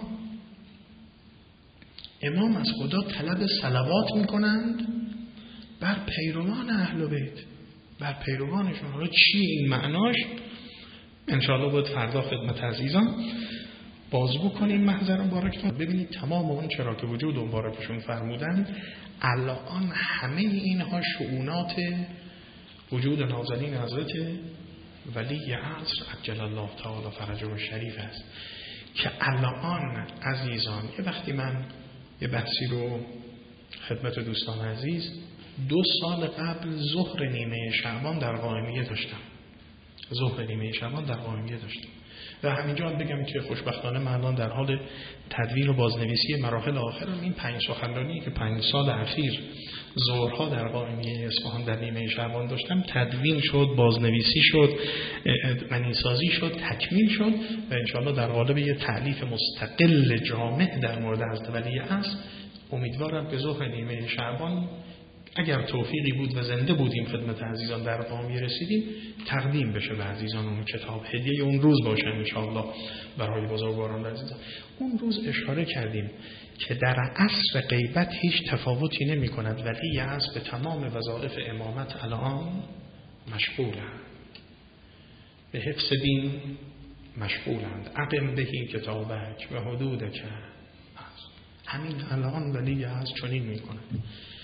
امام از خدا طلب صلوات میکنند بر پیروان اهل بیت، بر پیروانشون. حالا چی این معناش؟ انشاءالله باید فردا خدمت عزیزان بازگو کنیم محضر مبارکتون. ببینید تمام اون چرا که وجود مبارکشون فرمودن، الان همه اینها شؤونات وجود نازنین حضرت ولی عصر عجل الله تعالی فرجه شریف است که الان عزیزان، یه وقتی من یه بحثی رو خدمت دوستان عزیز دو سال قبل ظهر نیمه شعبان در قائمیه داشتم، ظهر نیمه شعبان در قائمیه داشتم و همینجا هم بگم که خوشبختانه من الان در حال تدوین و بازنویسی مراحل آخرم. این پنج سخنرانی که پنج سال اخیر ظهرها در قائمیه اصفهان در نیمه شعبان داشتم تدوین شد، بازنویسی شد، منیسازی شد، تکمیل شد و انشاءالله در قالب یه تألیف مستقل جامع در مورد حضرت ولی عصر امیدوارم که ظهر نیمه شعبان اگر توفیقی بود و زنده بودیم خدمت عزیزان در قائمیه رسیدیم تقدیم بشه به عزیزان اون کتاب، هدیه اون روز باشه انشاءالله برای بزرگواران عزیزان. اون روز اشاره کردیم که در عصر غیبت هیچ تفاوتی نمی کند، ولی عصر به تمام وظایف امامت الان مشغولند، به حفظ دین مشغولند. اقم بهی کتابک و حدودک، همین الان ولی عصر چنین می کند.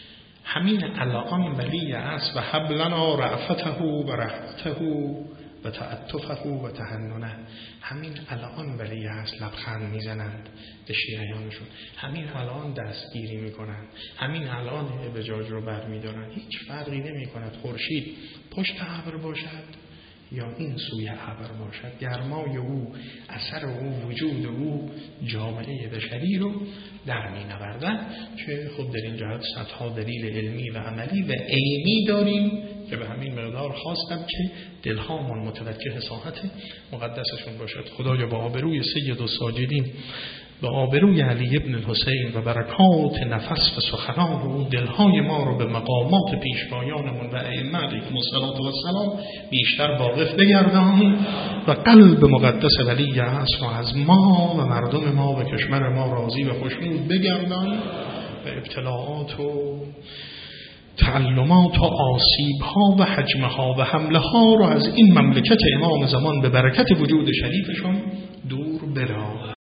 همین الان ولی است و حب لنا رأفته و رحمته و تعطفه و تحننه. همین الان ولی است لبخند میزنند به شیریانشون، همین الان دستگیری میکنند، همین الان ابجاج رو برمیدارند. هیچ فرقی نمی کند خورشید پشت ابر باشد یا این سوی ابر باشد. گرمای او، اثر او، وجود او جامعه بشری رو در می نوردن. که خب در این جهت صدها دلیل علمی و عملی و عینی داریم که به همین مقدار خواستم که دلهامون متوجه ساحت مقدسشون باشد. خدایا با آبروی سید الساجدین، با آبروی علی ابن الحسین و برکات نفس و سخنان او دلهای ما رو به مقامات پیشوایانمون و ائمه علیهم السلام بیشتر واقف بگردان و قلب مقدس ولی است و از ما و مردم ما و کشور ما راضی و خوشنود بگردان و ابتلاعات و تعلمات و آسیب ها و حجمه ها و حمله ها رو از این مملکت امام زمان به برکت وجود شریفشون دور بران.